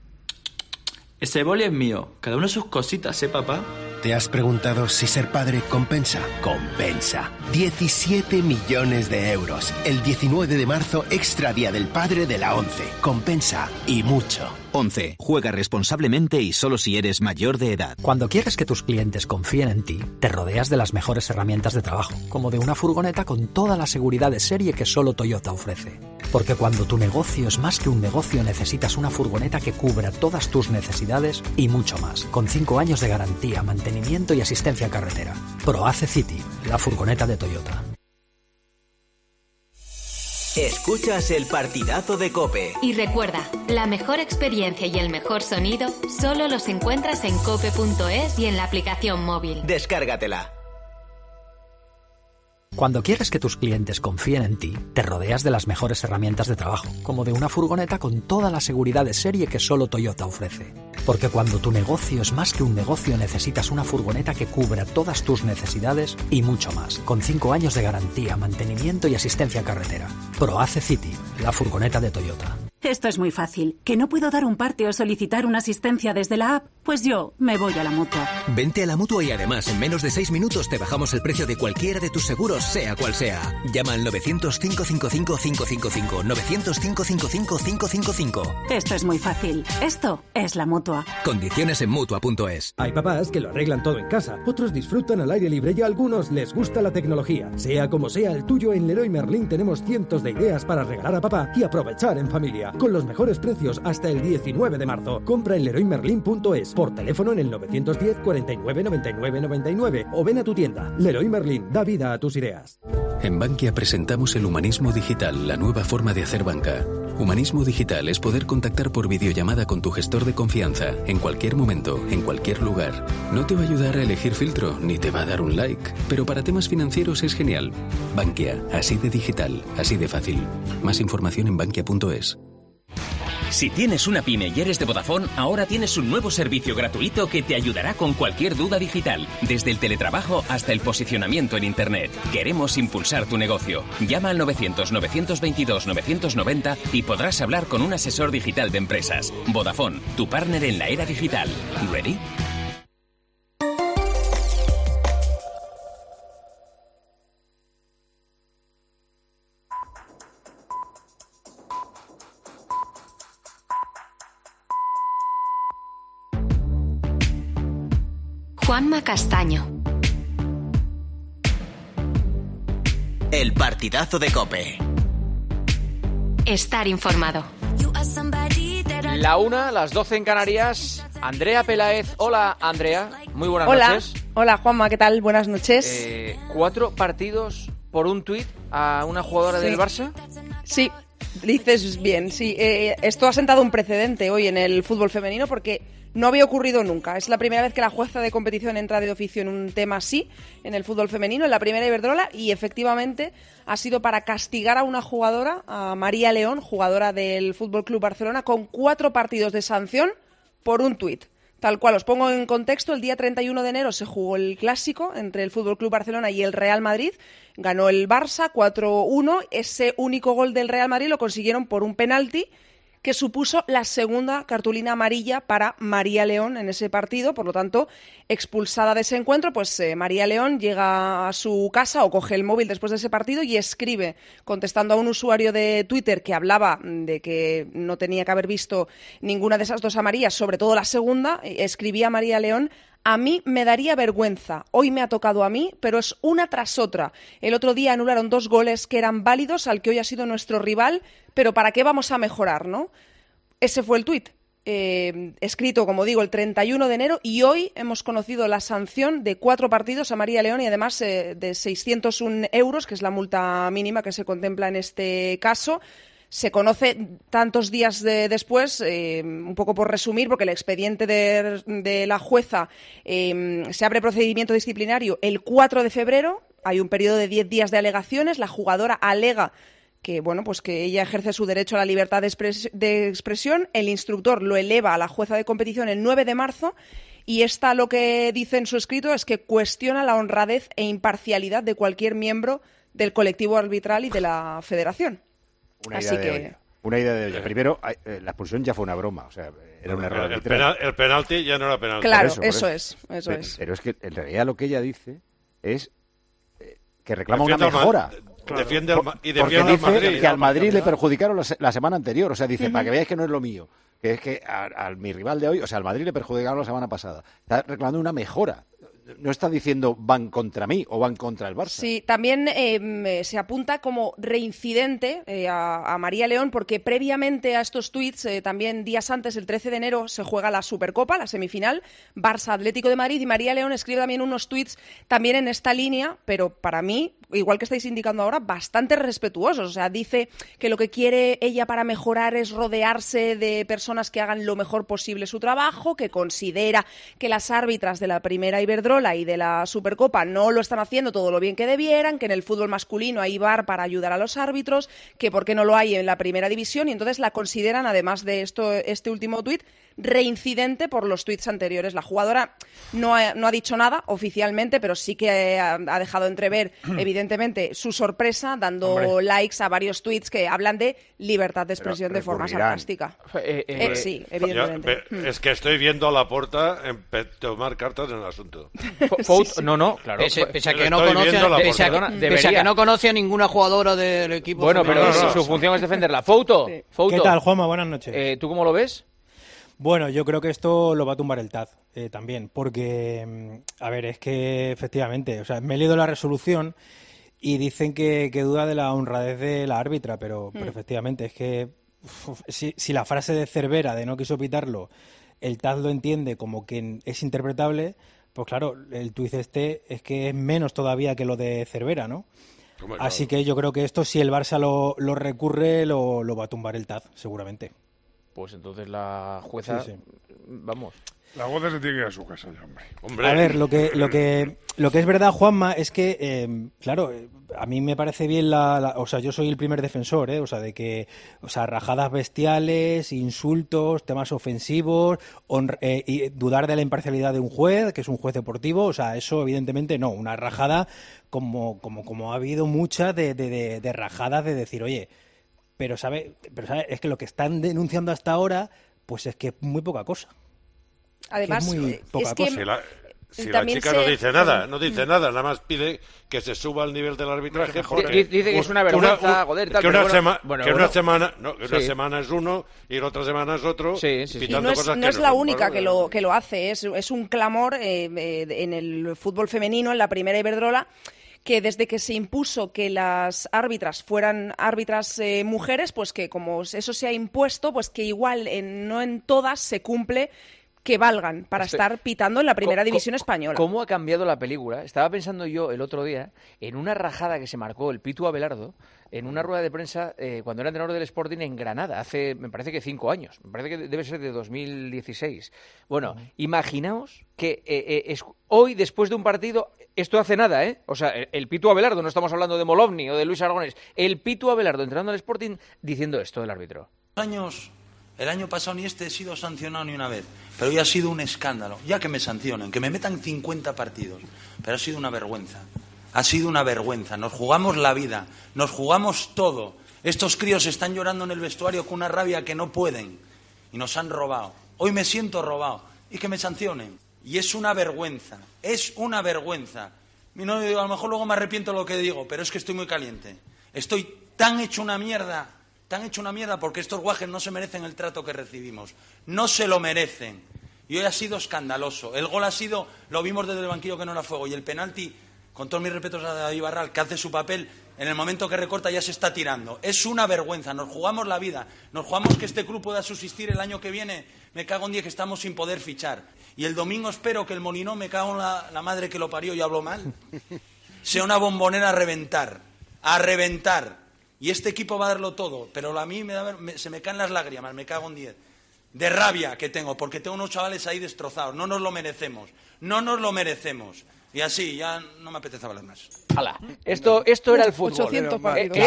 Ese boli es mío, cada uno sus cositas, papá. ¿Te has preguntado si ser padre compensa? Compensa. 17 millones de euros. El 19 de marzo, extra día del padre de la ONCE. Compensa y mucho. ONCE. Juega responsablemente y solo si eres mayor de edad. Cuando quieres que tus clientes confíen en ti, te rodeas de las mejores herramientas de trabajo, como de una furgoneta con toda la seguridad de serie que solo Toyota ofrece. Porque cuando tu negocio es más que un negocio, necesitas una furgoneta que cubra todas tus necesidades y mucho más. Con 5 años de garantía, mantenimiento y asistencia carretera. ProAce City, la furgoneta de Toyota. Escuchas el partidazo de COPE. Y recuerda, la mejor experiencia y el mejor sonido solo los encuentras en cope.es y en la aplicación móvil. Descárgatela. Cuando quieres que tus clientes confíen en ti, te rodeas de las mejores herramientas de trabajo, como de una furgoneta con toda la seguridad de serie que solo Toyota ofrece. Porque cuando tu negocio es más que un negocio, necesitas una furgoneta que cubra todas tus necesidades y mucho más. Con 5 años de garantía, mantenimiento y asistencia carretera. ProAce City, la furgoneta de Toyota. Esto es muy fácil. ¿Que no puedo dar un parte o solicitar una asistencia desde la app? Pues yo me voy a la Mutua. Vente a la Mutua y además en menos de 6 minutos te bajamos el precio de cualquiera de tus seguros, sea cual sea. Llama al 900-555-555. 900-555-555. Esto es muy fácil. Esto es la Mutua. Condiciones en Mutua.es. Hay papás que lo arreglan todo en casa, otros disfrutan al aire libre y a algunos les gusta la tecnología. Sea como sea el tuyo, en Leroy Merlin tenemos cientos de ideas para regalar a papá y aprovechar en familia. Con los mejores precios hasta el 19 de marzo. Compra en leroymerlin.es. Por teléfono en el 910 49 99 99 o ven a tu tienda. Leroy Merlin, da vida a tus ideas. En Bankia presentamos el humanismo digital, la nueva forma de hacer banca. Humanismo digital es poder contactar por videollamada con tu gestor de confianza, en cualquier momento, en cualquier lugar. No te va a ayudar a elegir filtro, ni te va a dar un like, pero para temas financieros es genial. Bankia, así de digital, así de fácil. Más información en bankia.es. Si tienes una pyme y eres de Vodafone, ahora tienes un nuevo servicio gratuito que te ayudará con cualquier duda digital, desde el teletrabajo hasta el posicionamiento en Internet. Queremos impulsar tu negocio. Llama al 900-922-990 y podrás hablar con un asesor digital de empresas. Vodafone, tu partner en la era digital. ¿Ready? Juanma Castaño. El partidazo de COPE. Estar informado. La 1, las 12 en Canarias. Andrea Peláez. Hola, Andrea. Muy buenas noches. Hola, Juanma. ¿Qué tal? Buenas noches. 4 partidos por un tuit a una jugadora del Barça. Sí, dices bien. Sí, esto ha sentado un precedente hoy en el fútbol femenino porque no había ocurrido nunca. Es la primera vez que la jueza de competición entra de oficio en un tema así en el fútbol femenino, en la primera Iberdrola, y efectivamente ha sido para castigar a una jugadora, a María León, jugadora del Fútbol Club Barcelona, con 4 partidos de sanción por un tuit. Tal cual, os pongo en contexto, el día 31 de enero se jugó el clásico entre el Fútbol Club Barcelona y el Real Madrid. Ganó el Barça 4-1. Ese único gol del Real Madrid lo consiguieron por un penalti que supuso la segunda cartulina amarilla para María León en ese partido. Por lo tanto, expulsada de ese encuentro, pues María León llega a su casa o coge el móvil después de ese partido y escribe, contestando a un usuario de Twitter que hablaba de que no tenía que haber visto ninguna de esas 2 amarillas, sobre todo la segunda, escribía María León: a mí me daría vergüenza, hoy me ha tocado a mí, pero es una tras otra. El otro día anularon 2 goles que eran válidos al que hoy ha sido nuestro rival, pero ¿para qué vamos a mejorar, no? Ese fue el tuit, escrito, como digo, el 31 de enero, y hoy hemos conocido la sanción de 4 partidos a María León y además de 601 euros, que es la multa mínima que se contempla en este caso. Se conoce tantos días después, un poco por resumir, porque el expediente de la jueza se abre procedimiento disciplinario el 4 de febrero, hay un periodo de 10 días de alegaciones, la jugadora alega que, bueno, pues que ella ejerce su derecho a la libertad de expresión, el instructor lo eleva a la jueza de competición el 9 de marzo y esta lo que dice en su escrito es que cuestiona la honradez e imparcialidad de cualquier miembro del colectivo arbitral y de la federación. Una idea de olla. Primero, la expulsión ya fue una broma, o sea, era un error arbitral. El penalti ya no era penalti. Claro, eso es. Pero es que en realidad lo que ella dice es que reclama una mejora. Defiende porque dice que al Madrid le perjudicaron la semana anterior, o sea, dice, para que veáis que no es lo mío, que es que a mi rival de hoy, o sea, al Madrid le perjudicaron la semana pasada. Está reclamando una mejora. No está diciendo van contra mí o van contra el Barça. Sí, también se apunta como reincidente a María León porque previamente a estos tuits, también días antes, el 13 de enero, se juega la Supercopa, la semifinal, Barça-Atlético de Madrid, y María León escribe también unos tuits también en esta línea, pero para mí, igual que estáis indicando ahora, bastante respetuosos. O sea, dice que lo que quiere ella para mejorar es rodearse de personas que hagan lo mejor posible su trabajo, que considera que las árbitras de la primera Iberdrola y de la Supercopa no lo están haciendo todo lo bien que debieran, que en el fútbol masculino hay VAR para ayudar a los árbitros, que por qué no lo hay en la primera división, y entonces la consideran, además de este último tuit, reincidente por los tuits anteriores. La jugadora no ha dicho nada oficialmente, pero sí que ha dejado entrever, evidentemente, su sorpresa, dando likes a varios tuits que hablan de libertad de expresión de forma sarcástica. Sí, evidentemente. Es que estoy viendo a Laporta tomar cartas en el asunto. No, claro. Pese a que no conoce a ninguna jugadora del equipo. Bueno, pero su función es defenderla. Fouto. ¿Qué tal, Juanma? Buenas noches. ¿Tú cómo lo ves? Bueno, yo creo que esto lo va a tumbar el TAD también, porque, a ver, es que efectivamente, o sea, me he leído la resolución y dicen que duda de la honradez de la árbitra, pero efectivamente es que si la frase de Cervera de no quiso pitarlo, el TAD lo entiende como que es interpretable, pues claro, el tuit es que es menos todavía que lo de Cervera, ¿no? Así que yo creo que esto, si el Barça lo recurre, lo va a tumbar el TAD, seguramente. Pues entonces la jueza, vamos. La jueza se tiene que ir a su casa ya, hombre. A ver, lo que es verdad, Juanma, es que, claro, a mí me parece bien o sea, yo soy el primer defensor, o sea, de que, o sea, rajadas bestiales, insultos, temas ofensivos, y dudar de la imparcialidad de un juez, que es un juez deportivo, o sea, eso evidentemente no, una rajada como ha habido muchas de rajadas de decir, oye, pero sabe, es que lo que están denunciando hasta ahora, pues es que es muy poca cosa. Además, es muy poca cosa. Si la chica no dice nada, nada más pide que se suba al nivel del arbitraje. Dice que es una vergüenza, joder, tal. Que una semana es uno y la otra semana es otro. Sí. Y no es la única que lo hace, es un clamor en el fútbol femenino, en la primera Iberdrola, que desde que se impuso que las árbitras fueran árbitras mujeres, pues que como eso se ha impuesto, pues que igual no en todas se cumple que valgan para estar pitando en la primera división española. ¿Cómo ha cambiado la película? Estaba pensando yo el otro día en una rajada que se marcó el Pitu Abelardo en una rueda de prensa cuando era entrenador del Sporting en Granada, hace, me parece que 5 años, me parece que debe ser de 2016. Bueno, imaginaos que hoy, después de un partido, esto hace nada, o sea, el Pitu Abelardo, no estamos hablando de Molovni o de Luis Aragonés, el Pitu Abelardo entrenando al Sporting diciendo esto del árbitro. El año pasado ni he sido sancionado ni una vez, pero hoy ha sido un escándalo. Ya que me sancionen, que me metan 50 partidos, pero ha sido una vergüenza. Ha sido una vergüenza. Nos jugamos la vida, nos jugamos todo. Estos críos están llorando en el vestuario con una rabia que no pueden y nos han robado. Hoy me siento robado y que me sancionen. Y es una vergüenza, es una vergüenza. No digo, a lo mejor luego me arrepiento de lo que digo, pero es que estoy muy caliente. Estoy tan hecho una mierda porque estos guajes no se merecen el trato que recibimos. No se lo merecen. Y hoy ha sido escandaloso. El gol ha sido, lo vimos desde el banquillo que no era fuego. Y el penalti, con todos mis respetos a David Barral, que hace su papel, en el momento que recorta ya se está tirando. Es una vergüenza. Nos jugamos la vida. Nos jugamos que este club pueda subsistir el año que viene. Me cago en 10 que estamos sin poder fichar. Y el domingo espero que el Molinón, me cago en la madre que lo parió y hablo mal, sea una bombonera a reventar. A reventar. Y este equipo va a darlo todo, pero a mí se me caen las lágrimas, me cago en 10. De rabia que tengo, porque tengo unos chavales ahí destrozados. No nos lo merecemos. Y así, ya no me apetece hablar más. ¡Hala! Esto era el fútbol. 800 partidos.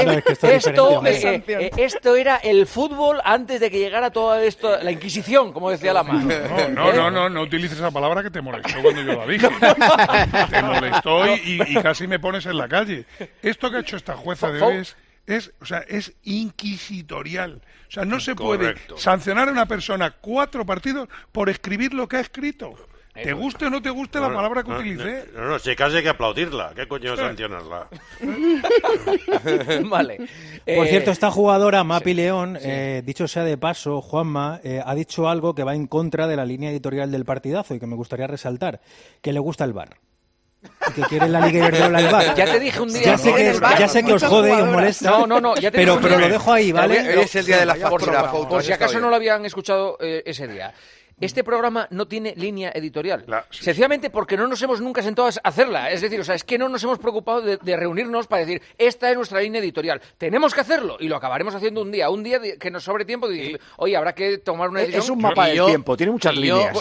Esto era el fútbol antes de que llegara todo esto, la Inquisición, como decía la mano. No utilices esa palabra que te molestó cuando yo la dije. Te molestó y casi me pones en la calle. Esto que ha hecho esta jueza de hoy es inquisitorial. O sea, no se puede sancionar a una persona 4 partidos por escribir lo que ha escrito. Te guste o no te guste la palabra que utilicé. No, si casi hay que aplaudirla. ¿Qué coño sancionarla? Vale. Por cierto, esta jugadora, Mapi León, dicho sea de paso, Juanma, ha dicho algo que va en contra de la línea editorial del partidazo y que me gustaría resaltar, que le gusta el VAR. Que quiere la Liga Iberdrola el VAR. Ya te dije un día. Ya sé que os jode y os molesta. No. Ya te pero lo dejo ahí, ¿vale? Es el día de la factura. Por si acaso no lo habían escuchado ese día. Este programa no tiene línea editorial. Sencillamente porque no nos hemos nunca sentado a hacerla. Es decir, es que no nos hemos preocupado de reunirnos para decir, esta es nuestra línea editorial. Tenemos que hacerlo y lo acabaremos haciendo un día que nos sobre tiempo. Oye, habrá que tomar una decisión. Es un mapa del tiempo, tiene muchas líneas.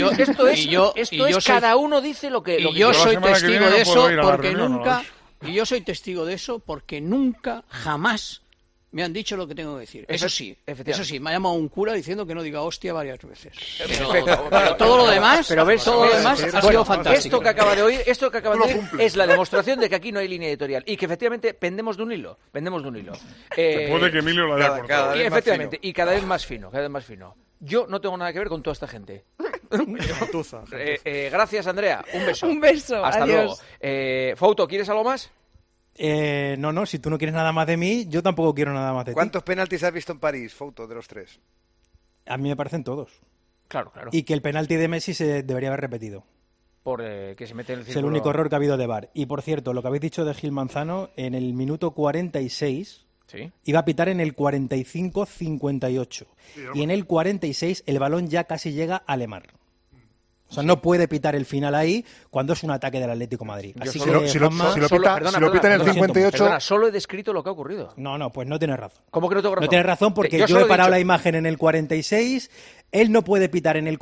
Esto es cada uno dice lo que yo soy testigo de eso porque nunca... Y yo soy testigo de eso porque nunca, jamás me han dicho lo que tengo que decir. Eso sí, me ha llamado un cura diciendo que no diga hostia varias veces. Pero todo lo demás, ha sido fantástico. Esto que acaba de oír es la demostración de que aquí no hay línea editorial y que efectivamente pendemos de un hilo. Puede que Emilio lo haya cortado. Efectivamente, y cada vez más fino. Yo no tengo nada que ver con toda esta gente. Gracias, Andrea. Un beso. Un beso. Hasta adiós. Luego. Fouto, ¿quieres algo más? No, si tú no quieres nada más de mí, yo tampoco quiero nada más de ti. ¿Cuántos penaltis has visto en París, Fouto, de los 3? A mí me parecen todos. Claro. Y que el penalti de Messi se debería haber repetido. Por que se mete en el círculo. Es el único error que ha habido de VAR. Y por cierto, lo que habéis dicho de Gil Manzano, en el minuto 46 iba a pitar en el 45-58. Y en el 46 el balón ya casi llega a Lemar. O sea, no puede pitar el final ahí cuando es un ataque del Atlético de Madrid. Así si lo pita en el 58... Perdona, solo he descrito lo que ha ocurrido. No, pues no tienes razón. ¿Cómo que no tengo razón? No tienes razón porque yo he parado la imagen en el 46, él no puede pitar en el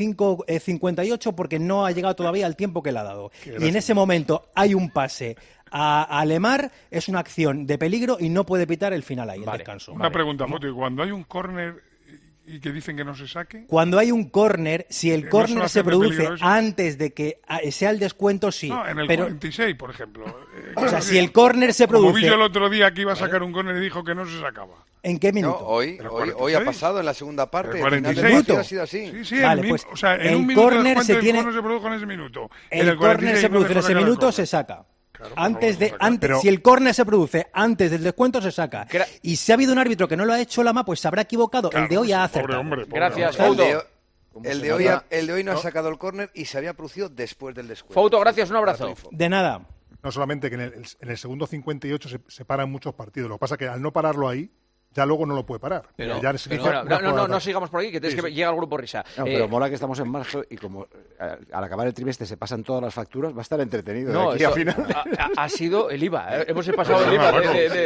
45-58 porque no ha llegado todavía al tiempo que le ha dado. Y en ese momento hay un pase a Lemar, es una acción de peligro y no puede pitar el final ahí, el descanso. Una pregunta, Fouto, y cuando hay un córner y que dicen que no se saque? Cuando hay un córner, si el ¿No córner se se produce peligro eso? antes de que sea el descuento, sí. No, en el pero 46, por ejemplo. O sea, si el córner se Como vi produce... yo el otro día que iba a sacar un córner y dijo que no se sacaba. ¿En qué minuto? No, hoy ha pasado en la segunda parte. El 46. El final ha sido así. Sí, sí, Vale, pues o sea, en el un minuto córner descuento, se tiene- el córner se produjo en ese minuto. En El córner 46 se no produce en dejó ese sacar el minuto, córner. se saca. Claro, Antes pues de, lo vamos a sacar. si el córner se produce antes del descuento, se saca. Y si ha habido un árbitro que no lo ha hecho, Lama, pues se habrá equivocado. El de hoy ha acertado. Gracias, El Fouto. El de hoy no ha sacado el córner y se había producido después del descuento. Fouto, gracias, un abrazo. De nada. No solamente que en el segundo 58 se paran muchos partidos. Lo que pasa es que al no pararlo ahí, ya luego no lo puede parar. Ya se dice, Bueno, puede no parar. sigamos por aquí, que tienes que llega el grupo Risa. No, pero mola que estamos en marzo y como al acabar el trimestre se pasan todas las facturas, va a estar entretenido. No, de aquí a eso final. ha sido el IVA. Hemos pasado el IVA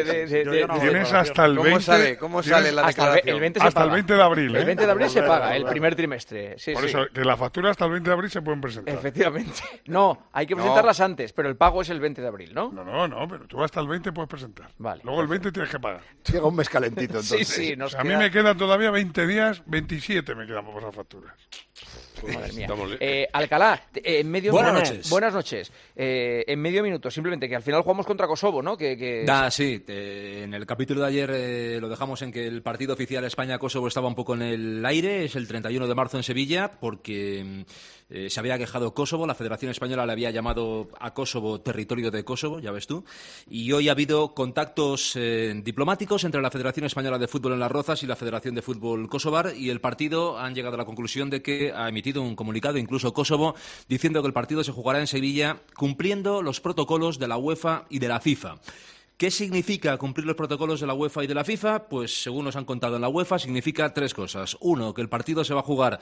Tienes hasta el 20. ¿Cómo sale la hasta declaración? el 20 se Hasta el paga. 20 de abril. El 20 de abril se paga, el primer trimestre. Sí, Por sí. eso, que la factura hasta el 20 de abril se pueden presentar. Efectivamente. No, hay que presentarlas antes, pero el pago es el 20 de abril, ¿no? No, pero tú hasta el 20 puedes presentar. Vale. Luego el 20 tienes que pagar. Llega un mes calentito, entonces. Sí, nos A mí queda- me quedan todavía 20 días, 27 me quedan para pasar facturas. Madre mía. Alcalá, en medio Buenas minuto. noches. Buenas noches. En medio minuto, simplemente que al final jugamos contra Kosovo, ¿no? Sí, en el capítulo de ayer lo dejamos en que el partido oficial España-Kosovo estaba un poco en el aire. Es el 31 de marzo en Sevilla, porque se había quejado Kosovo. La Federación Española le había llamado a Kosovo territorio de Kosovo, ya ves tú. Y hoy ha habido contactos diplomáticos entre la Federación Española de Fútbol en Las Rozas y la Federación de Fútbol Kosovar, y el partido han llegado a la conclusión de que ha emitido un comunicado, incluso Kosovo, diciendo que el partido se jugará en Sevilla cumpliendo los protocolos de la UEFA y de la FIFA. ¿Qué significa cumplir los protocolos de la UEFA y de la FIFA? Pues según nos han contado en la UEFA, significa tres cosas. Uno, que el partido se va a jugar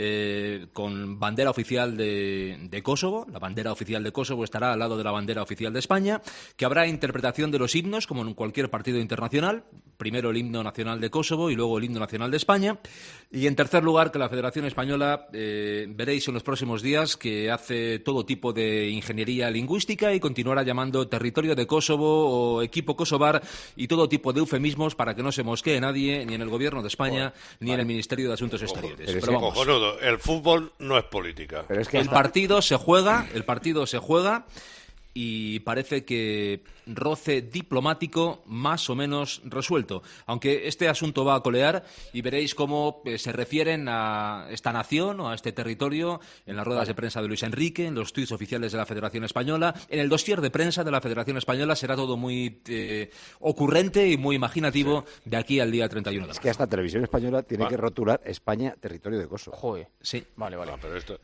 con bandera oficial de Kosovo. La bandera oficial de Kosovo estará al lado de la bandera oficial de España. Que habrá interpretación de los himnos, como en cualquier partido internacional. Primero el himno nacional de Kosovo y luego el himno nacional de España. Y en tercer lugar, que la Federación Española, veréis en los próximos días, que hace todo tipo de ingeniería lingüística y continuará llamando territorio de Kosovo o equipo kosovar y todo tipo de eufemismos para que no se mosquee nadie, ni en el gobierno de España, ni en el Ministerio de Asuntos Exteriores. Pero Pero vamos, cojonudo, el fútbol no es política. Pero es que el partido se juega y parece que roce diplomático más o menos resuelto. Aunque este asunto va a colear y veréis cómo se refieren a esta nación o a este territorio en las ruedas de prensa de Luis Enrique, en los tuits oficiales de la Federación Española, en el dossier de prensa de la Federación Española. Será todo muy ocurrente y muy imaginativo de aquí al día 31 de marzo. Es que hasta Televisión Española tiene que rotular España territorio de Kosovo. Joder. Sí. Vale. No, pero esto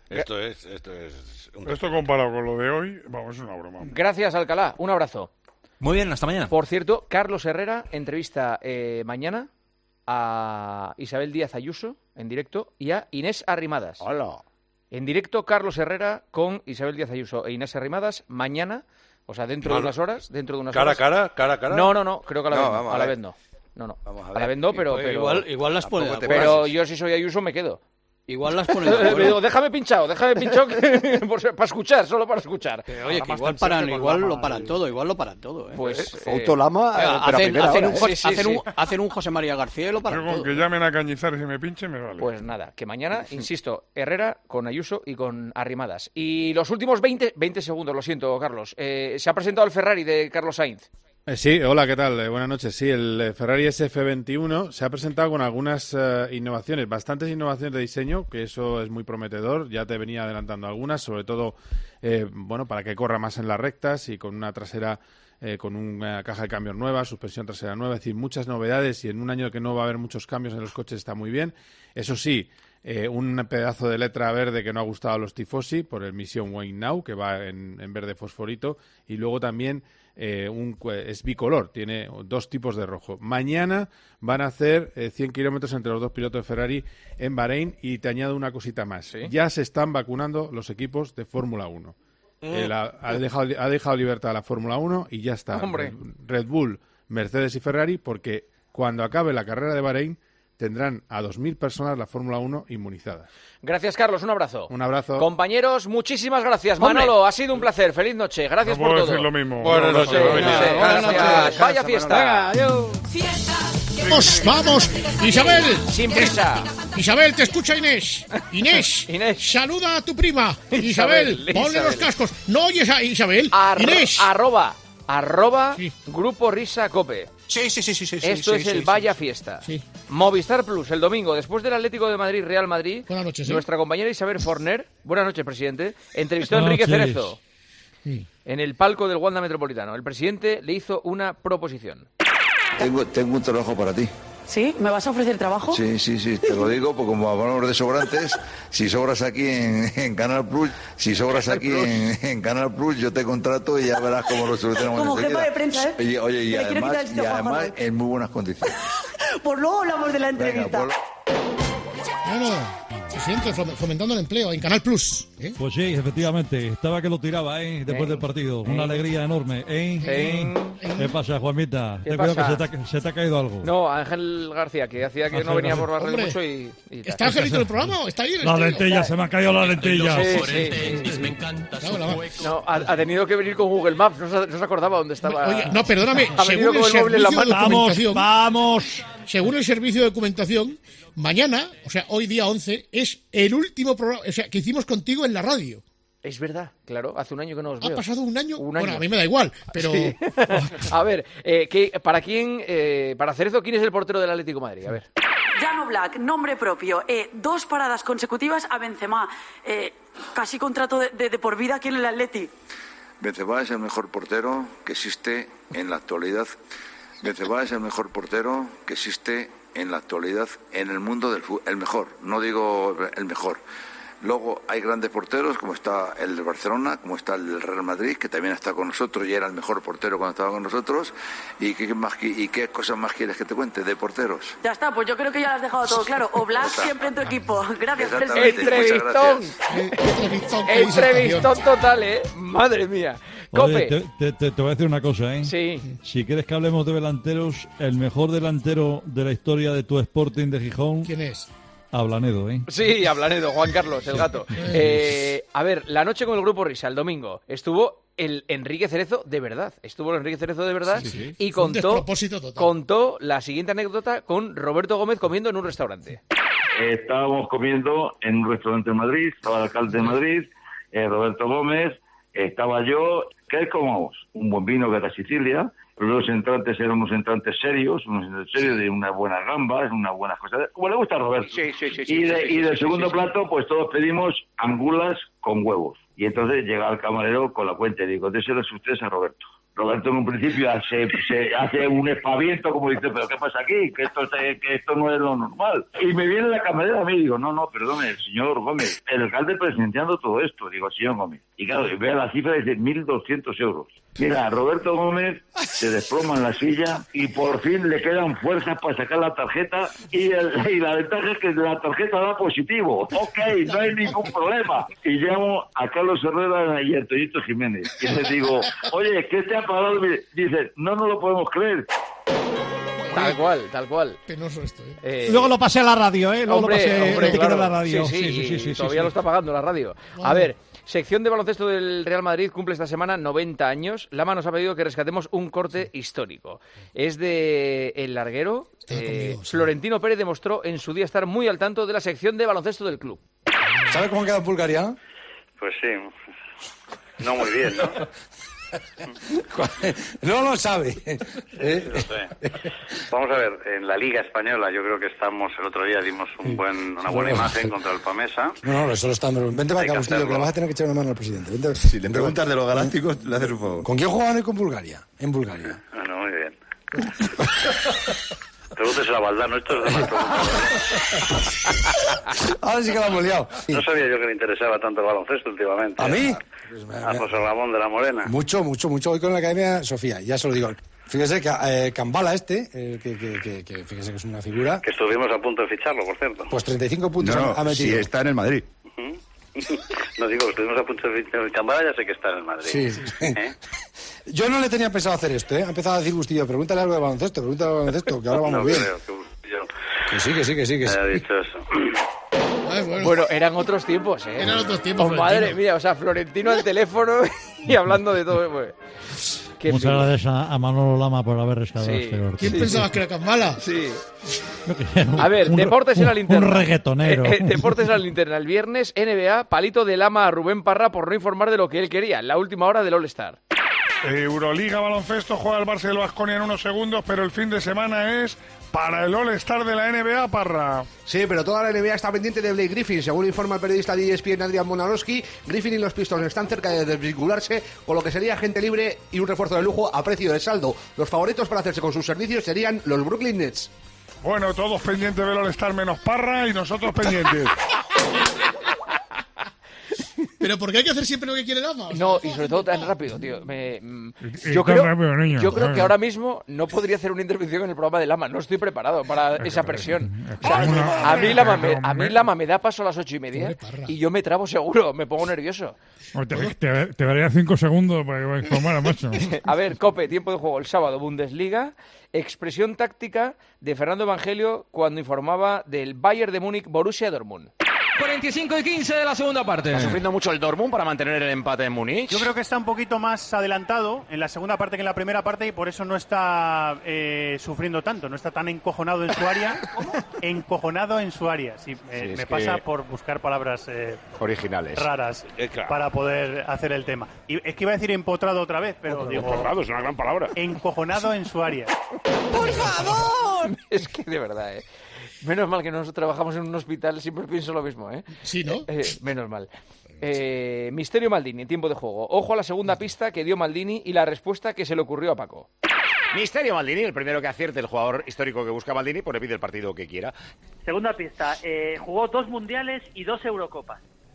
es un... Esto comparado con lo de hoy, vamos, es una broma. Gracias, Alcalá. Un abrazo. Muy bien, hasta mañana. Por cierto, Carlos Herrera entrevista mañana a Isabel Díaz Ayuso en directo y a Inés Arrimadas. ¡Hola! En directo, Carlos Herrera con Isabel Díaz Ayuso e Inés Arrimadas mañana, o sea, dentro de unas horas. ¿Cara a cara? No, creo que a la vez no. vamos A la a vez ver. no. No. Vamos a A ver. la vez no, pero Igual las pone de acuerdo. pero yo si soy Ayuso me quedo. Igual las pone de Le acuerdo. digo, déjame pinchado para escuchar, solo para escuchar. Pero, oye, que igual lo paran todo, ¿eh? Pues Autolama, pero a primera hora, hacen un José María García y lo paran Yo con todo. que llamen a Cañizares y me pinchen me vale. Pues nada, que mañana, insisto, Herrera con Ayuso y con Arrimadas. Y los últimos 20 segundos, lo siento, Carlos. Se ha presentado el Ferrari de Carlos Sainz. Sí, hola, ¿qué tal? Buenas noches. Sí, el Ferrari SF21 se ha presentado con algunas innovaciones, bastantes innovaciones de diseño, que eso es muy prometedor. Ya te venía adelantando algunas, sobre todo, para que corra más en las rectas y con una trasera, con una caja de cambios nueva, suspensión trasera nueva, es decir, muchas novedades, y en un año que no va a haber muchos cambios en los coches está muy bien. Eso sí, un pedazo de letra verde que no ha gustado a los tifosi por el Mission Wayne Now, que va en verde fosforito, y luego también es bicolor, tiene dos tipos de rojo. Mañana van a hacer 100 kilómetros entre los dos pilotos de Ferrari en Bahrein, y te añado una cosita más. ¿Sí? Ya se están vacunando los equipos de Fórmula 1. Ha dejado libertad a la Fórmula 1 y ya está. ¡Hombre! Red Bull, Mercedes y Ferrari, porque cuando acabe la carrera de Bahrein tendrán a 2.000 personas la Fórmula 1 inmunizadas. Gracias, Carlos. Un abrazo. Un abrazo. Compañeros, muchísimas gracias. ¡Hombre! Manolo, ha sido un placer. Feliz noche. Gracias No por puedo todo. decir lo mismo. Buenas noches. Gracias. noches. Vaya fiesta. Vamos, Isabel. Sin prisa. Isabel, te escucha Inés. Inés, saluda a tu prima. Isabel, ponle los cascos. ¿No oyes a Isabel? Inés. Arroba Grupo Risa Cope. Sí. Esto es el Vaya Fiesta. Sí. Movistar Plus, el domingo, después del Atlético de Madrid, Real Madrid. Buenas noches. Nuestra compañera Isabel Forner, buenas noches, presidente, entrevistó a Enrique Cerezo en el palco del Wanda Metropolitano. El presidente le hizo una proposición. Tengo un trabajo para ti. ¿Sí? ¿Me vas a ofrecer trabajo? Sí, te lo digo, porque como hablamos de sobrantes, si sobras aquí en Canal Plus, en Canal Plus, yo te contrato y ya verás cómo lo solucionamos. Como jefa de prensa, ¿eh? Oye, y además en muy buenas condiciones. Pues luego hablamos de la entrevista. Bueno, presidente, fomentando el empleo en Canal Plus. Pues sí, efectivamente. Estaba que lo tiraba, después del partido. Una alegría enorme. ¿Qué pasa, Juanmita? Ten cuidado que se te ha caído algo. No, Ángel García, que hacía que no venía por la red mucho y ¿Está Angelito en el programa? ¿Está ahí? La lentilla, se me ha caído la lentilla. Sí. Me encanta. No, ha tenido que venir con Google Maps. No se acordaba dónde estaba. Oye, no, perdóname. Según el servicio de documentación. Vamos. Según el servicio de documentación, mañana, o sea, hoy día 11, es el último programa, o sea, que hicimos contigo en la radio. Es verdad, claro, hace un año que no os veo. ¿Ha pasado un año? Bueno, a mí me da igual, pero... Sí. A ver, para Cerezo, ¿quién es el portero del Atlético de Madrid? A ver. Jan Oblak, nombre propio. 2 paradas consecutivas a Benzema. Casi contrato de por vida aquí en el Atleti. Benzema es el mejor portero que existe en la actualidad. Benzema es el mejor portero que existe en la actualidad en el mundo del fútbol. El mejor, no digo el mejor. Luego hay grandes porteros, como está el de Barcelona, como está el del Real Madrid, que también está con nosotros y era el mejor portero cuando estaba con nosotros. ¿Y qué cosas más quieres que te cuente de porteros? Ya está, pues yo creo que ya lo has dejado todo claro. Oblak siempre en tu equipo. Gracias, presidente. Entrevistón total, Madre mía. Oye, te voy a decir una cosa, Sí. Si quieres que hablemos de delanteros, el mejor delantero de la historia de tu Sporting de Gijón... ¿Quién es? Ablanedo, Sí, Ablanedo, Juan Carlos, el gato. A ver, la noche con el Grupo Risa, el domingo, estuvo el Enrique Cerezo de verdad. Sí. Y contó la siguiente anécdota con Roberto Gómez comiendo en un restaurante. Estábamos comiendo en un restaurante en Madrid, estaba el alcalde de Madrid, Roberto Gómez, estaba yo. ¿Qué comamos? Un buen vino que era Sicilia. Los entrantes eran unos entrantes serios de unas buenas gambas, unas buenas cosas, como le gusta a Roberto. Sí. Y del segundo plato, pues todos pedimos angulas con huevos. Y entonces llega el camarero con la cuenta y digo, déselos ustedes a Roberto. Roberto en un principio se hace un espaviento, como dice, ¿pero qué pasa aquí? Que esto no es lo normal. Y me viene la camarera a mí y digo, no, perdone, el señor Gómez, el alcalde presenciando todo esto. Digo, señor Gómez. Y claro, vea la cifra y dice 1.200 euros. Mira, Roberto Gómez se desploma en la silla y por fin le quedan fuerzas para sacar la tarjeta y la ventaja es que la tarjeta da positivo. Ok, no hay ningún problema. Y llamo a Carlos Herrera y a Antonito Jiménez. Y les digo, oye, ¿qué te ha pasado? Dice, no lo podemos creer. Tal cual. Penoso esto, Luego lo pasé a la radio, Luego hombre, lo pasé claro. a la radio. Sí, todavía lo está pagando la radio. A ver, sección de baloncesto del Real Madrid cumple esta semana 90 años. Lama nos ha pedido que rescatemos un corte histórico. Es de El Larguero. Florentino Pérez demostró en su día estar muy al tanto de la sección de baloncesto del club. ¿Sabe cómo ha quedado Bulgaria? Pues sí. No muy bien, ¿no? No lo sabe. No sé. Vamos a ver, en la Liga Española yo creo que estamos, el otro día dimos una buena imagen contra el Pamesa. No, eso lo estamos. Vente para acá, Bustillo, que le vas a tener que echar una mano al presidente. Vente. Si le preguntas de los galácticos, le haces un favor. ¿Con quién jugaban hoy con Bulgaria? En Bulgaria. No, muy bien. Pregúnteselo a Valdano, esto es de más preguntas. Ahora sí que lo hemos liado. No sabía yo que le interesaba tanto el baloncesto últimamente. ¿A mí? A José Ramón de la Morena. Mucho. Hoy con la Academia Sofía, ya se lo digo. Fíjese que Cambala que fíjese que es una figura. Que estuvimos a punto de ficharlo, por cierto. Pues 35 puntos ha metido. Sí, está en el Madrid. No digo, estuvimos a punto de ficharlo. Cambala ya sé que está en el Madrid. Sí. Yo no le tenía pensado hacer esto, Ha empezado a decir Bustillo, pregúntale algo de baloncesto, que ahora vamos bien. Creo que Bustillo... Que sí. Ha dicho eso. Bueno, eran otros tiempos, Eran otros tiempos. Madre mía, o sea, Florentino al teléfono y hablando de todo. Muchas gracias a Manolo Lama por haber rescatado este corte. ¿Quién pensabas que era Kambala? Sí. A ver, deportes en la linterna. Un reggaetonero. Deportes en la linterna. El viernes, NBA, palito de Lama a Rubén Parra por no informar de lo que él quería, la última hora del All-Star. Euroliga baloncesto, juega el Barça y el Baskonia en unos segundos, pero el fin de semana es para el All-Star de la NBA, Parra. Sí, pero toda la NBA está pendiente de Blake Griffin. Según informa el periodista de ESPN Adrian Wojnarowski, Griffin y los Pistons están cerca de desvincularse, con lo que sería agente libre y un refuerzo de lujo a precio de saldo. Los favoritos para hacerse con sus servicios serían los Brooklyn Nets. Bueno, todos pendientes del All-Star menos Parra y nosotros pendientes. Pero ¿por qué hay que hacer siempre lo que quiere Lama? No, y sobre todo tan rápido, tío. Yo creo que ahora mismo no podría hacer una intervención en el programa de Lama. No estoy preparado para esa presión. O sea, a mí Lama me da paso a las 8:30 y yo me trabo seguro, me pongo nervioso. Te daría 5 segundos para informar a macho. A ver, Cope, tiempo de juego. El sábado, Bundesliga. Expresión táctica de Fernando Evangelio cuando informaba del Bayern de Múnich Borussia Dortmund. 45 y 15 de la segunda parte. ¿Está sufriendo mucho el Dortmund para mantener el empate en Múnich? Yo creo que está un poquito más adelantado en la segunda parte que en la primera parte y por eso no está sufriendo tanto, no está tan encojonado en su área. Encojonado en su área. Sí, me pasa por buscar palabras originales raras para poder hacer el tema. Y es que iba a decir empotrado otra vez, pero digo... Empotrado es una gran palabra. Encojonado en su área. ¡Por favor! Es que de verdad, Menos mal que nosotros trabajamos en un hospital, siempre pienso lo mismo, Sí, ¿no? Menos mal. Misterio Maldini, tiempo de juego. Ojo a la segunda pista que dio Maldini y la respuesta que se le ocurrió a Paco. Misterio Maldini, el primero que acierte, el jugador histórico que busca Maldini, pues le pide el partido que quiera. Segunda pista, jugó 2 mundiales y 2 Eurocopas.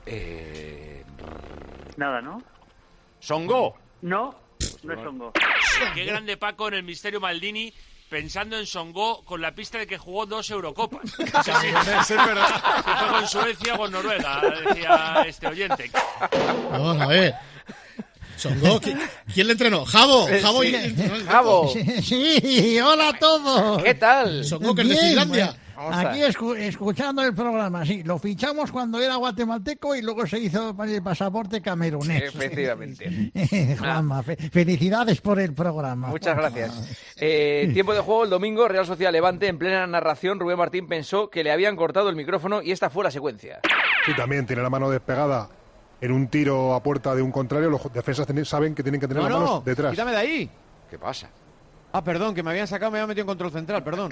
Nada, ¿no? ¿Songo? No, no es Songo. Qué grande Paco en el Misterio Maldini, pensando en Songo con la pista de que jugó 2 Eurocopas. O sea, sí, es verdad. Que fue con Suecia o con Noruega, decía este oyente. Vamos a ver. Songo, ¿quién le entrenó? Jabo. Jabo. Sí, hola a todos. ¿Qué tal? Songo, que es de Finlandia. Aquí escuchando el programa, sí. Lo fichamos cuando era guatemalteco y luego se hizo el pasaporte camerunés. Efectivamente. Juanma, felicidades por el programa. Muchas gracias. Tiempo de juego el domingo, Real Sociedad Levante. En plena narración, Rubén Martín pensó que le habían cortado el micrófono y esta fue la secuencia. Sí, también tiene la mano despegada en un tiro a puerta de un contrario. Los defensas saben que tienen que tener las manos detrás. Quítame de ahí. ¿Qué pasa? Ah, perdón, que me habían sacado, me habían metido en control central, perdón.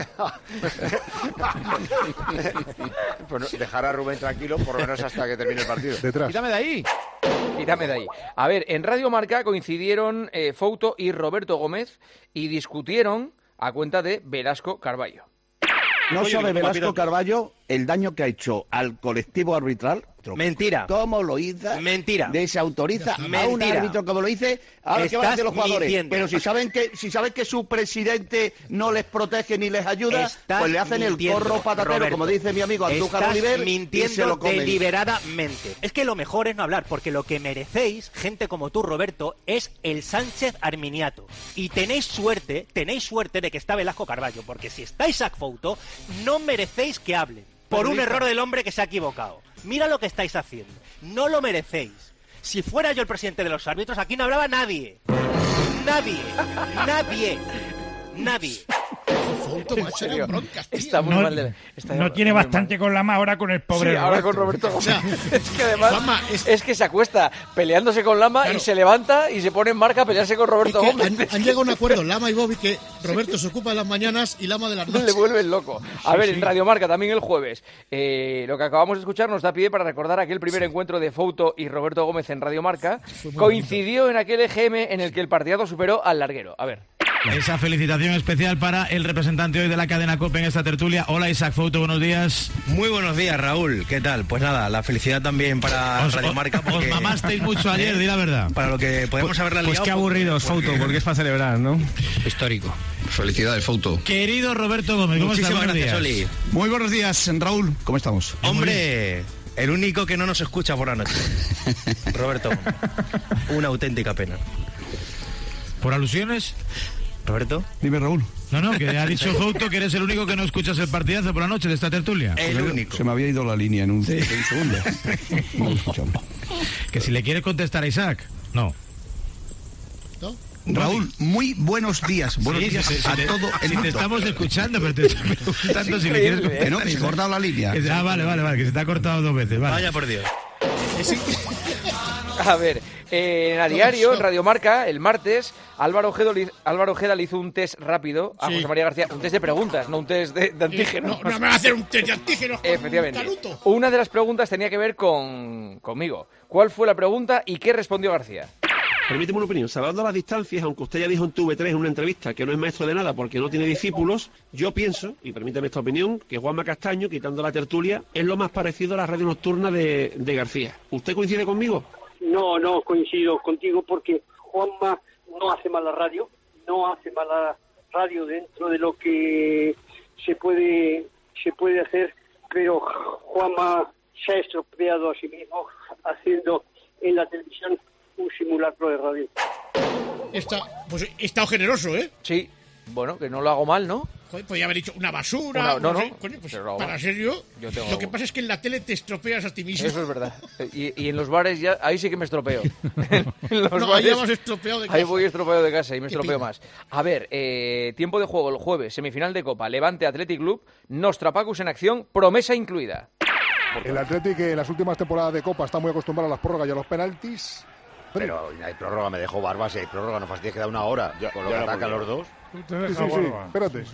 Pues dejar a Rubén tranquilo, por lo menos hasta que termine el partido. Detrás. Quítame de ahí. Quítame de ahí. A ver, en Radio Marca coincidieron Fouto y Roberto Gómez y discutieron a cuenta de Velasco Carballo. No sabe Velasco Carballo el daño que ha hecho al colectivo arbitral. Mentira. ¿Cómo lo hizo? Mentira. Desautoriza a un árbitro como lo dice. Ahora que van a hacer los jugadores. Mintiendo. Pero si saben que su presidente no les protege ni les ayuda, pues le hacen el corro patatero, Roberto, como dice mi amigo Andújar Oliver, mintiendo y se lo comen. deliberadamente. Es que lo mejor es no hablar, porque lo que merecéis, gente como tú, Roberto, es el Sánchez Arminiato. Y tenéis suerte de que está Velasco Carballo, porque si está Isaac Fouto, no merecéis que hable. Por un error del hombre que se ha equivocado. Mira lo que estáis haciendo. No lo merecéis. Si fuera yo el presidente de los árbitros, aquí no hablaba nadie. Nadie. Está muy mal. No tiene bastante con Lama, ahora con el pobre Roberto. Ahora con Roberto Gómez. Es que además es que se acuesta peleándose con Lama, claro, y se levanta y se pone en marca a pelearse con Roberto Gómez. Han llegado a un acuerdo, Lama y Bobby, que Roberto se ocupa de las mañanas y Lama de las noches. Le vuelven loco. A ver, en Radio Marca también el jueves. Lo que acabamos de escuchar nos da pie para recordar aquel primer encuentro de Fouto y Roberto Gómez en Radio Marca. Coincidió en aquel EGM en el que el partidazo superó al larguero. A ver. Esa felicitación especial para el representante hoy de la cadena COPE en esta tertulia. Hola Isaac Fouto, buenos días. Muy buenos días, Raúl. ¿Qué tal? Pues nada, la felicidad también para Radio Marca. Os mamasteis mucho ayer, di la verdad. Para lo que podemos haberla liado. Pues qué aburridos, Fouto, porque es para celebrar, ¿no? Histórico. Felicidades, Fouto. Querido Roberto Gómez, ¿cómo estás? Buenos días, Oli. Muy buenos días, Raúl. ¿Cómo estamos? Hombre, el único que no nos escucha por la noche. Roberto Gómez. Una auténtica pena. ¿Por alusiones? Roberto. Dime, Raúl. No, que ha dicho Fouto que eres el único que no escuchas el partidazo por la noche de esta tertulia. El único. Se me había ido la línea en un segundo. No lo escuchamos. Que si le quiere contestar a Isaac. No. Raúl, muy buenos días. Buenos días a todo el mundo. Te estamos escuchando, pero te estoy preguntando si le quieres comentar. Que no, que se ha cortado la línea. Vale, que se te ha cortado 2 veces. Vale. Vaya por Dios. A ver, en A Diario, en Radio Marca, el martes, Álvaro Ojeda le hizo un test rápido a José María García, un test de preguntas, no un test de antígenos. No me va a hacer un test de antígenos. Efectivamente. Una de las preguntas tenía que ver conmigo. ¿Cuál fue la pregunta y qué respondió García? Permíteme una opinión. Salvando las distancias, aunque usted ya dijo en TV3 en una entrevista que no es maestro de nada porque no tiene discípulos, yo pienso, y permíteme esta opinión, que Juanma Castaño, quitando la tertulia, es lo más parecido a la radio nocturna de García. ¿Usted coincide conmigo? No coincido contigo porque Juanma no hace mala radio, dentro de lo que se puede hacer, pero Juanma se ha estropeado a sí mismo haciendo en la televisión un simulacro de radio. Pues he estado generoso, ¿eh? Sí, bueno, que no lo hago mal, ¿no? Joder, podía haber dicho una basura. No. Coño, pues para ser yo lo que pasa es que en la tele te estropeas a ti mismo. Eso es verdad. Y en los bares ya, ahí sí que me estropeo. En los bares, ahí ya vas estropeado de casa. Ahí voy estropeado de casa y me estropeo más. A ver, tiempo de juego el jueves, semifinal de Copa, Levante Athletic Club, Nostrapacus en acción, promesa incluida. El Athletic en las últimas temporadas de Copa está muy acostumbrado a las prórrogas y a los penaltis. Pero hay prórroga, me dejó Barba, si hay prórroga, no fastidies que da 1 hora. Con lo que atacan los dos. Sí, espérate.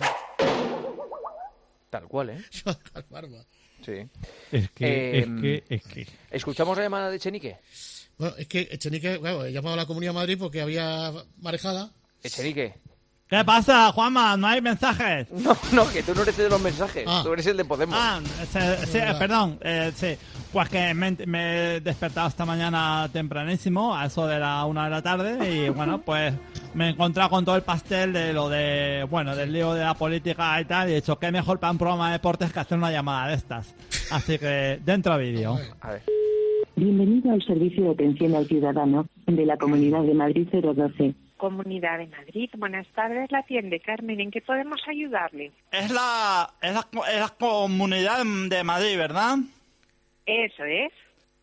Tal cual, ¿eh? Barba. Sí. Es que. ¿Escuchamos la llamada de Echenique? Bueno, es que Echenique, claro, he llamado a la Comunidad de Madrid porque había marejada. Echenique. ¿Qué pasa, Juanma? ¿No hay mensajes? No, que tú no eres de los mensajes. Tú eres el de Podemos. Sí, perdón. Sí. Pues que me he despertado esta mañana tempranísimo, a eso de la 1 de la tarde, y bueno, pues me he encontrado con todo el pastel de del lío de la política y tal, y he dicho, qué mejor para un programa de deportes que hacer una llamada de estas. Así que, dentro vídeo. A ver. Bienvenido al servicio de atención al ciudadano de la Comunidad de Madrid 012. Comunidad de Madrid, buenas tardes, la atiende Carmen, ¿en qué podemos ayudarle? Es la Comunidad de Madrid, ¿verdad? Eso es.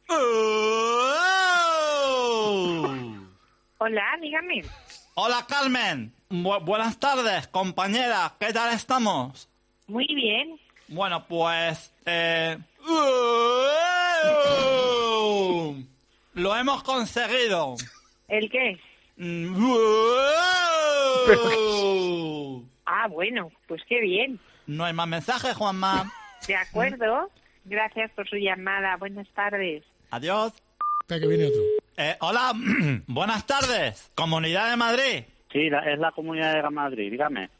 Hola, dígame. Hola, Carmen. Buenas tardes, compañera, ¿qué tal estamos? Muy bien. Bueno, pues... lo hemos conseguido. ¿El qué? Bueno, pues qué bien. No hay más mensajes, Juanma. De acuerdo. Gracias por su llamada. Buenas tardes. Adiós. Espera que viene otro. Hola, buenas tardes. Comunidad de Madrid. Sí, es la Comunidad de Madrid, dígame.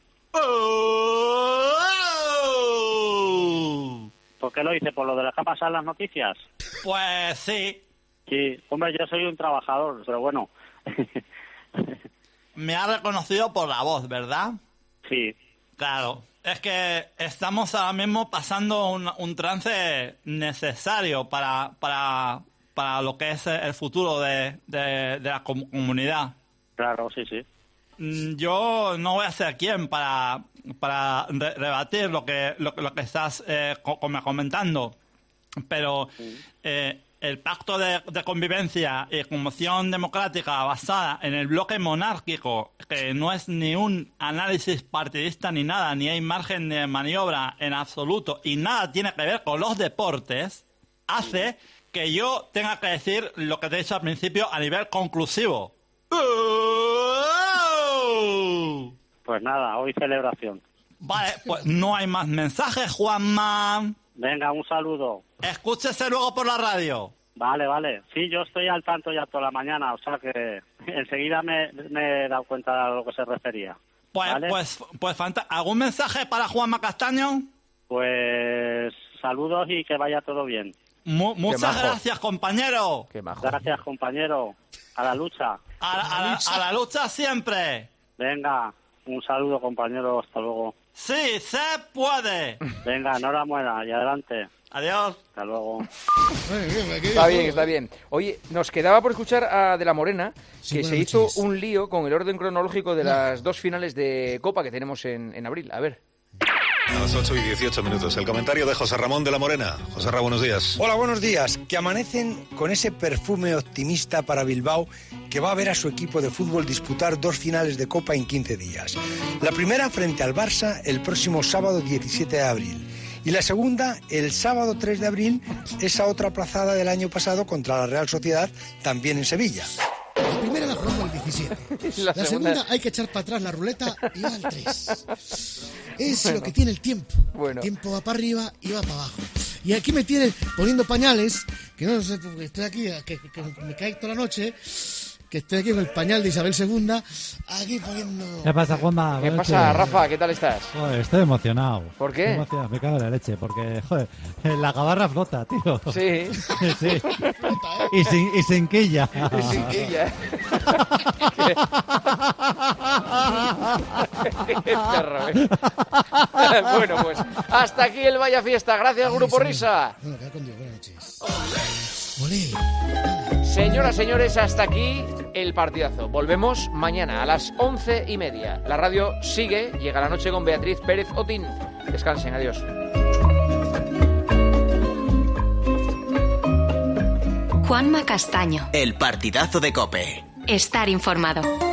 ¿Por qué lo dice? ¿Por lo de las que ha pasado en las noticias? Pues sí. Sí, hombre, yo soy un trabajador, pero bueno... Me ha reconocido por la voz, ¿verdad? Sí. Claro. Es que estamos ahora mismo pasando un trance necesario para lo que es el futuro de la comunidad. Claro, sí. Yo no voy a ser quien para rebatir lo que estás comentando, pero... el pacto de convivencia y conmoción democrática basada en el bloque monárquico, que no es ni un análisis partidista ni nada, ni hay margen de maniobra en absoluto, y nada tiene que ver con los deportes, hace que yo tenga que decir lo que te he dicho al principio a nivel conclusivo. Pues nada, hoy celebración. Vale, pues no hay más mensajes, Juanma. Venga, un saludo. Escúchese luego por la radio. Vale. Sí, yo estoy al tanto ya toda la mañana, o sea que enseguida me he dado cuenta de a lo que se refería. ¿Vale? Pues ¿algún mensaje para Juanma Castaño? Pues saludos y que vaya todo bien. Muchas gracias, compañero. Qué majo. Gracias, compañero. A la lucha. A la lucha siempre. Venga, un saludo, compañero. Hasta luego. Sí, se puede. Venga, enhorabuena y adelante. Adiós. Hasta luego. Está bien. Oye, nos quedaba por escuchar a De la Morena, que se hizo un lío con el orden cronológico de las 2 finales de Copa que tenemos en abril. A ver. A las 8:18, el comentario de José Ramón de la Morena. José Ramón, buenos días. Hola, buenos días. Que amanecen con ese perfume optimista para Bilbao que va a ver a su equipo de fútbol disputar 2 finales de Copa en 15 días. La primera frente al Barça el próximo sábado 17 de abril. Y la segunda, el sábado 3 de abril, esa otra aplazada del año pasado contra la Real Sociedad, también en Sevilla. La primera la jugamos el 17. La segunda hay que echar para atrás la ruleta y va al 3. Es lo que tiene el tiempo. El tiempo va para arriba y va para abajo. Y aquí me tienen poniendo pañales, que no sé, porque estoy aquí, que me cae toda la noche, que estoy aquí con el pañal de Isabel II, aquí poniendo... ¿Qué pasa, Juanma? ¿Qué pasa, Rafa? ¿Qué tal estás? Joder, estoy emocionado. ¿Por qué? Me cago en la leche, porque, joder, la gabarra flota, tío. Sí. Sí. Y sin quilla. Y sin quilla. Qué perro, ¿eh? Bueno, pues hasta aquí el Vaya Fiesta. Gracias, Grupo Risa. Bueno, queda con Dios. Buenas noches. Señoras, señores, hasta aquí el partidazo. Volvemos mañana a las 11:30. La radio sigue, llega la noche con Beatriz Pérez Otín. Descansen, adiós. Juanma Castaño. El partidazo de COPE. Estar informado.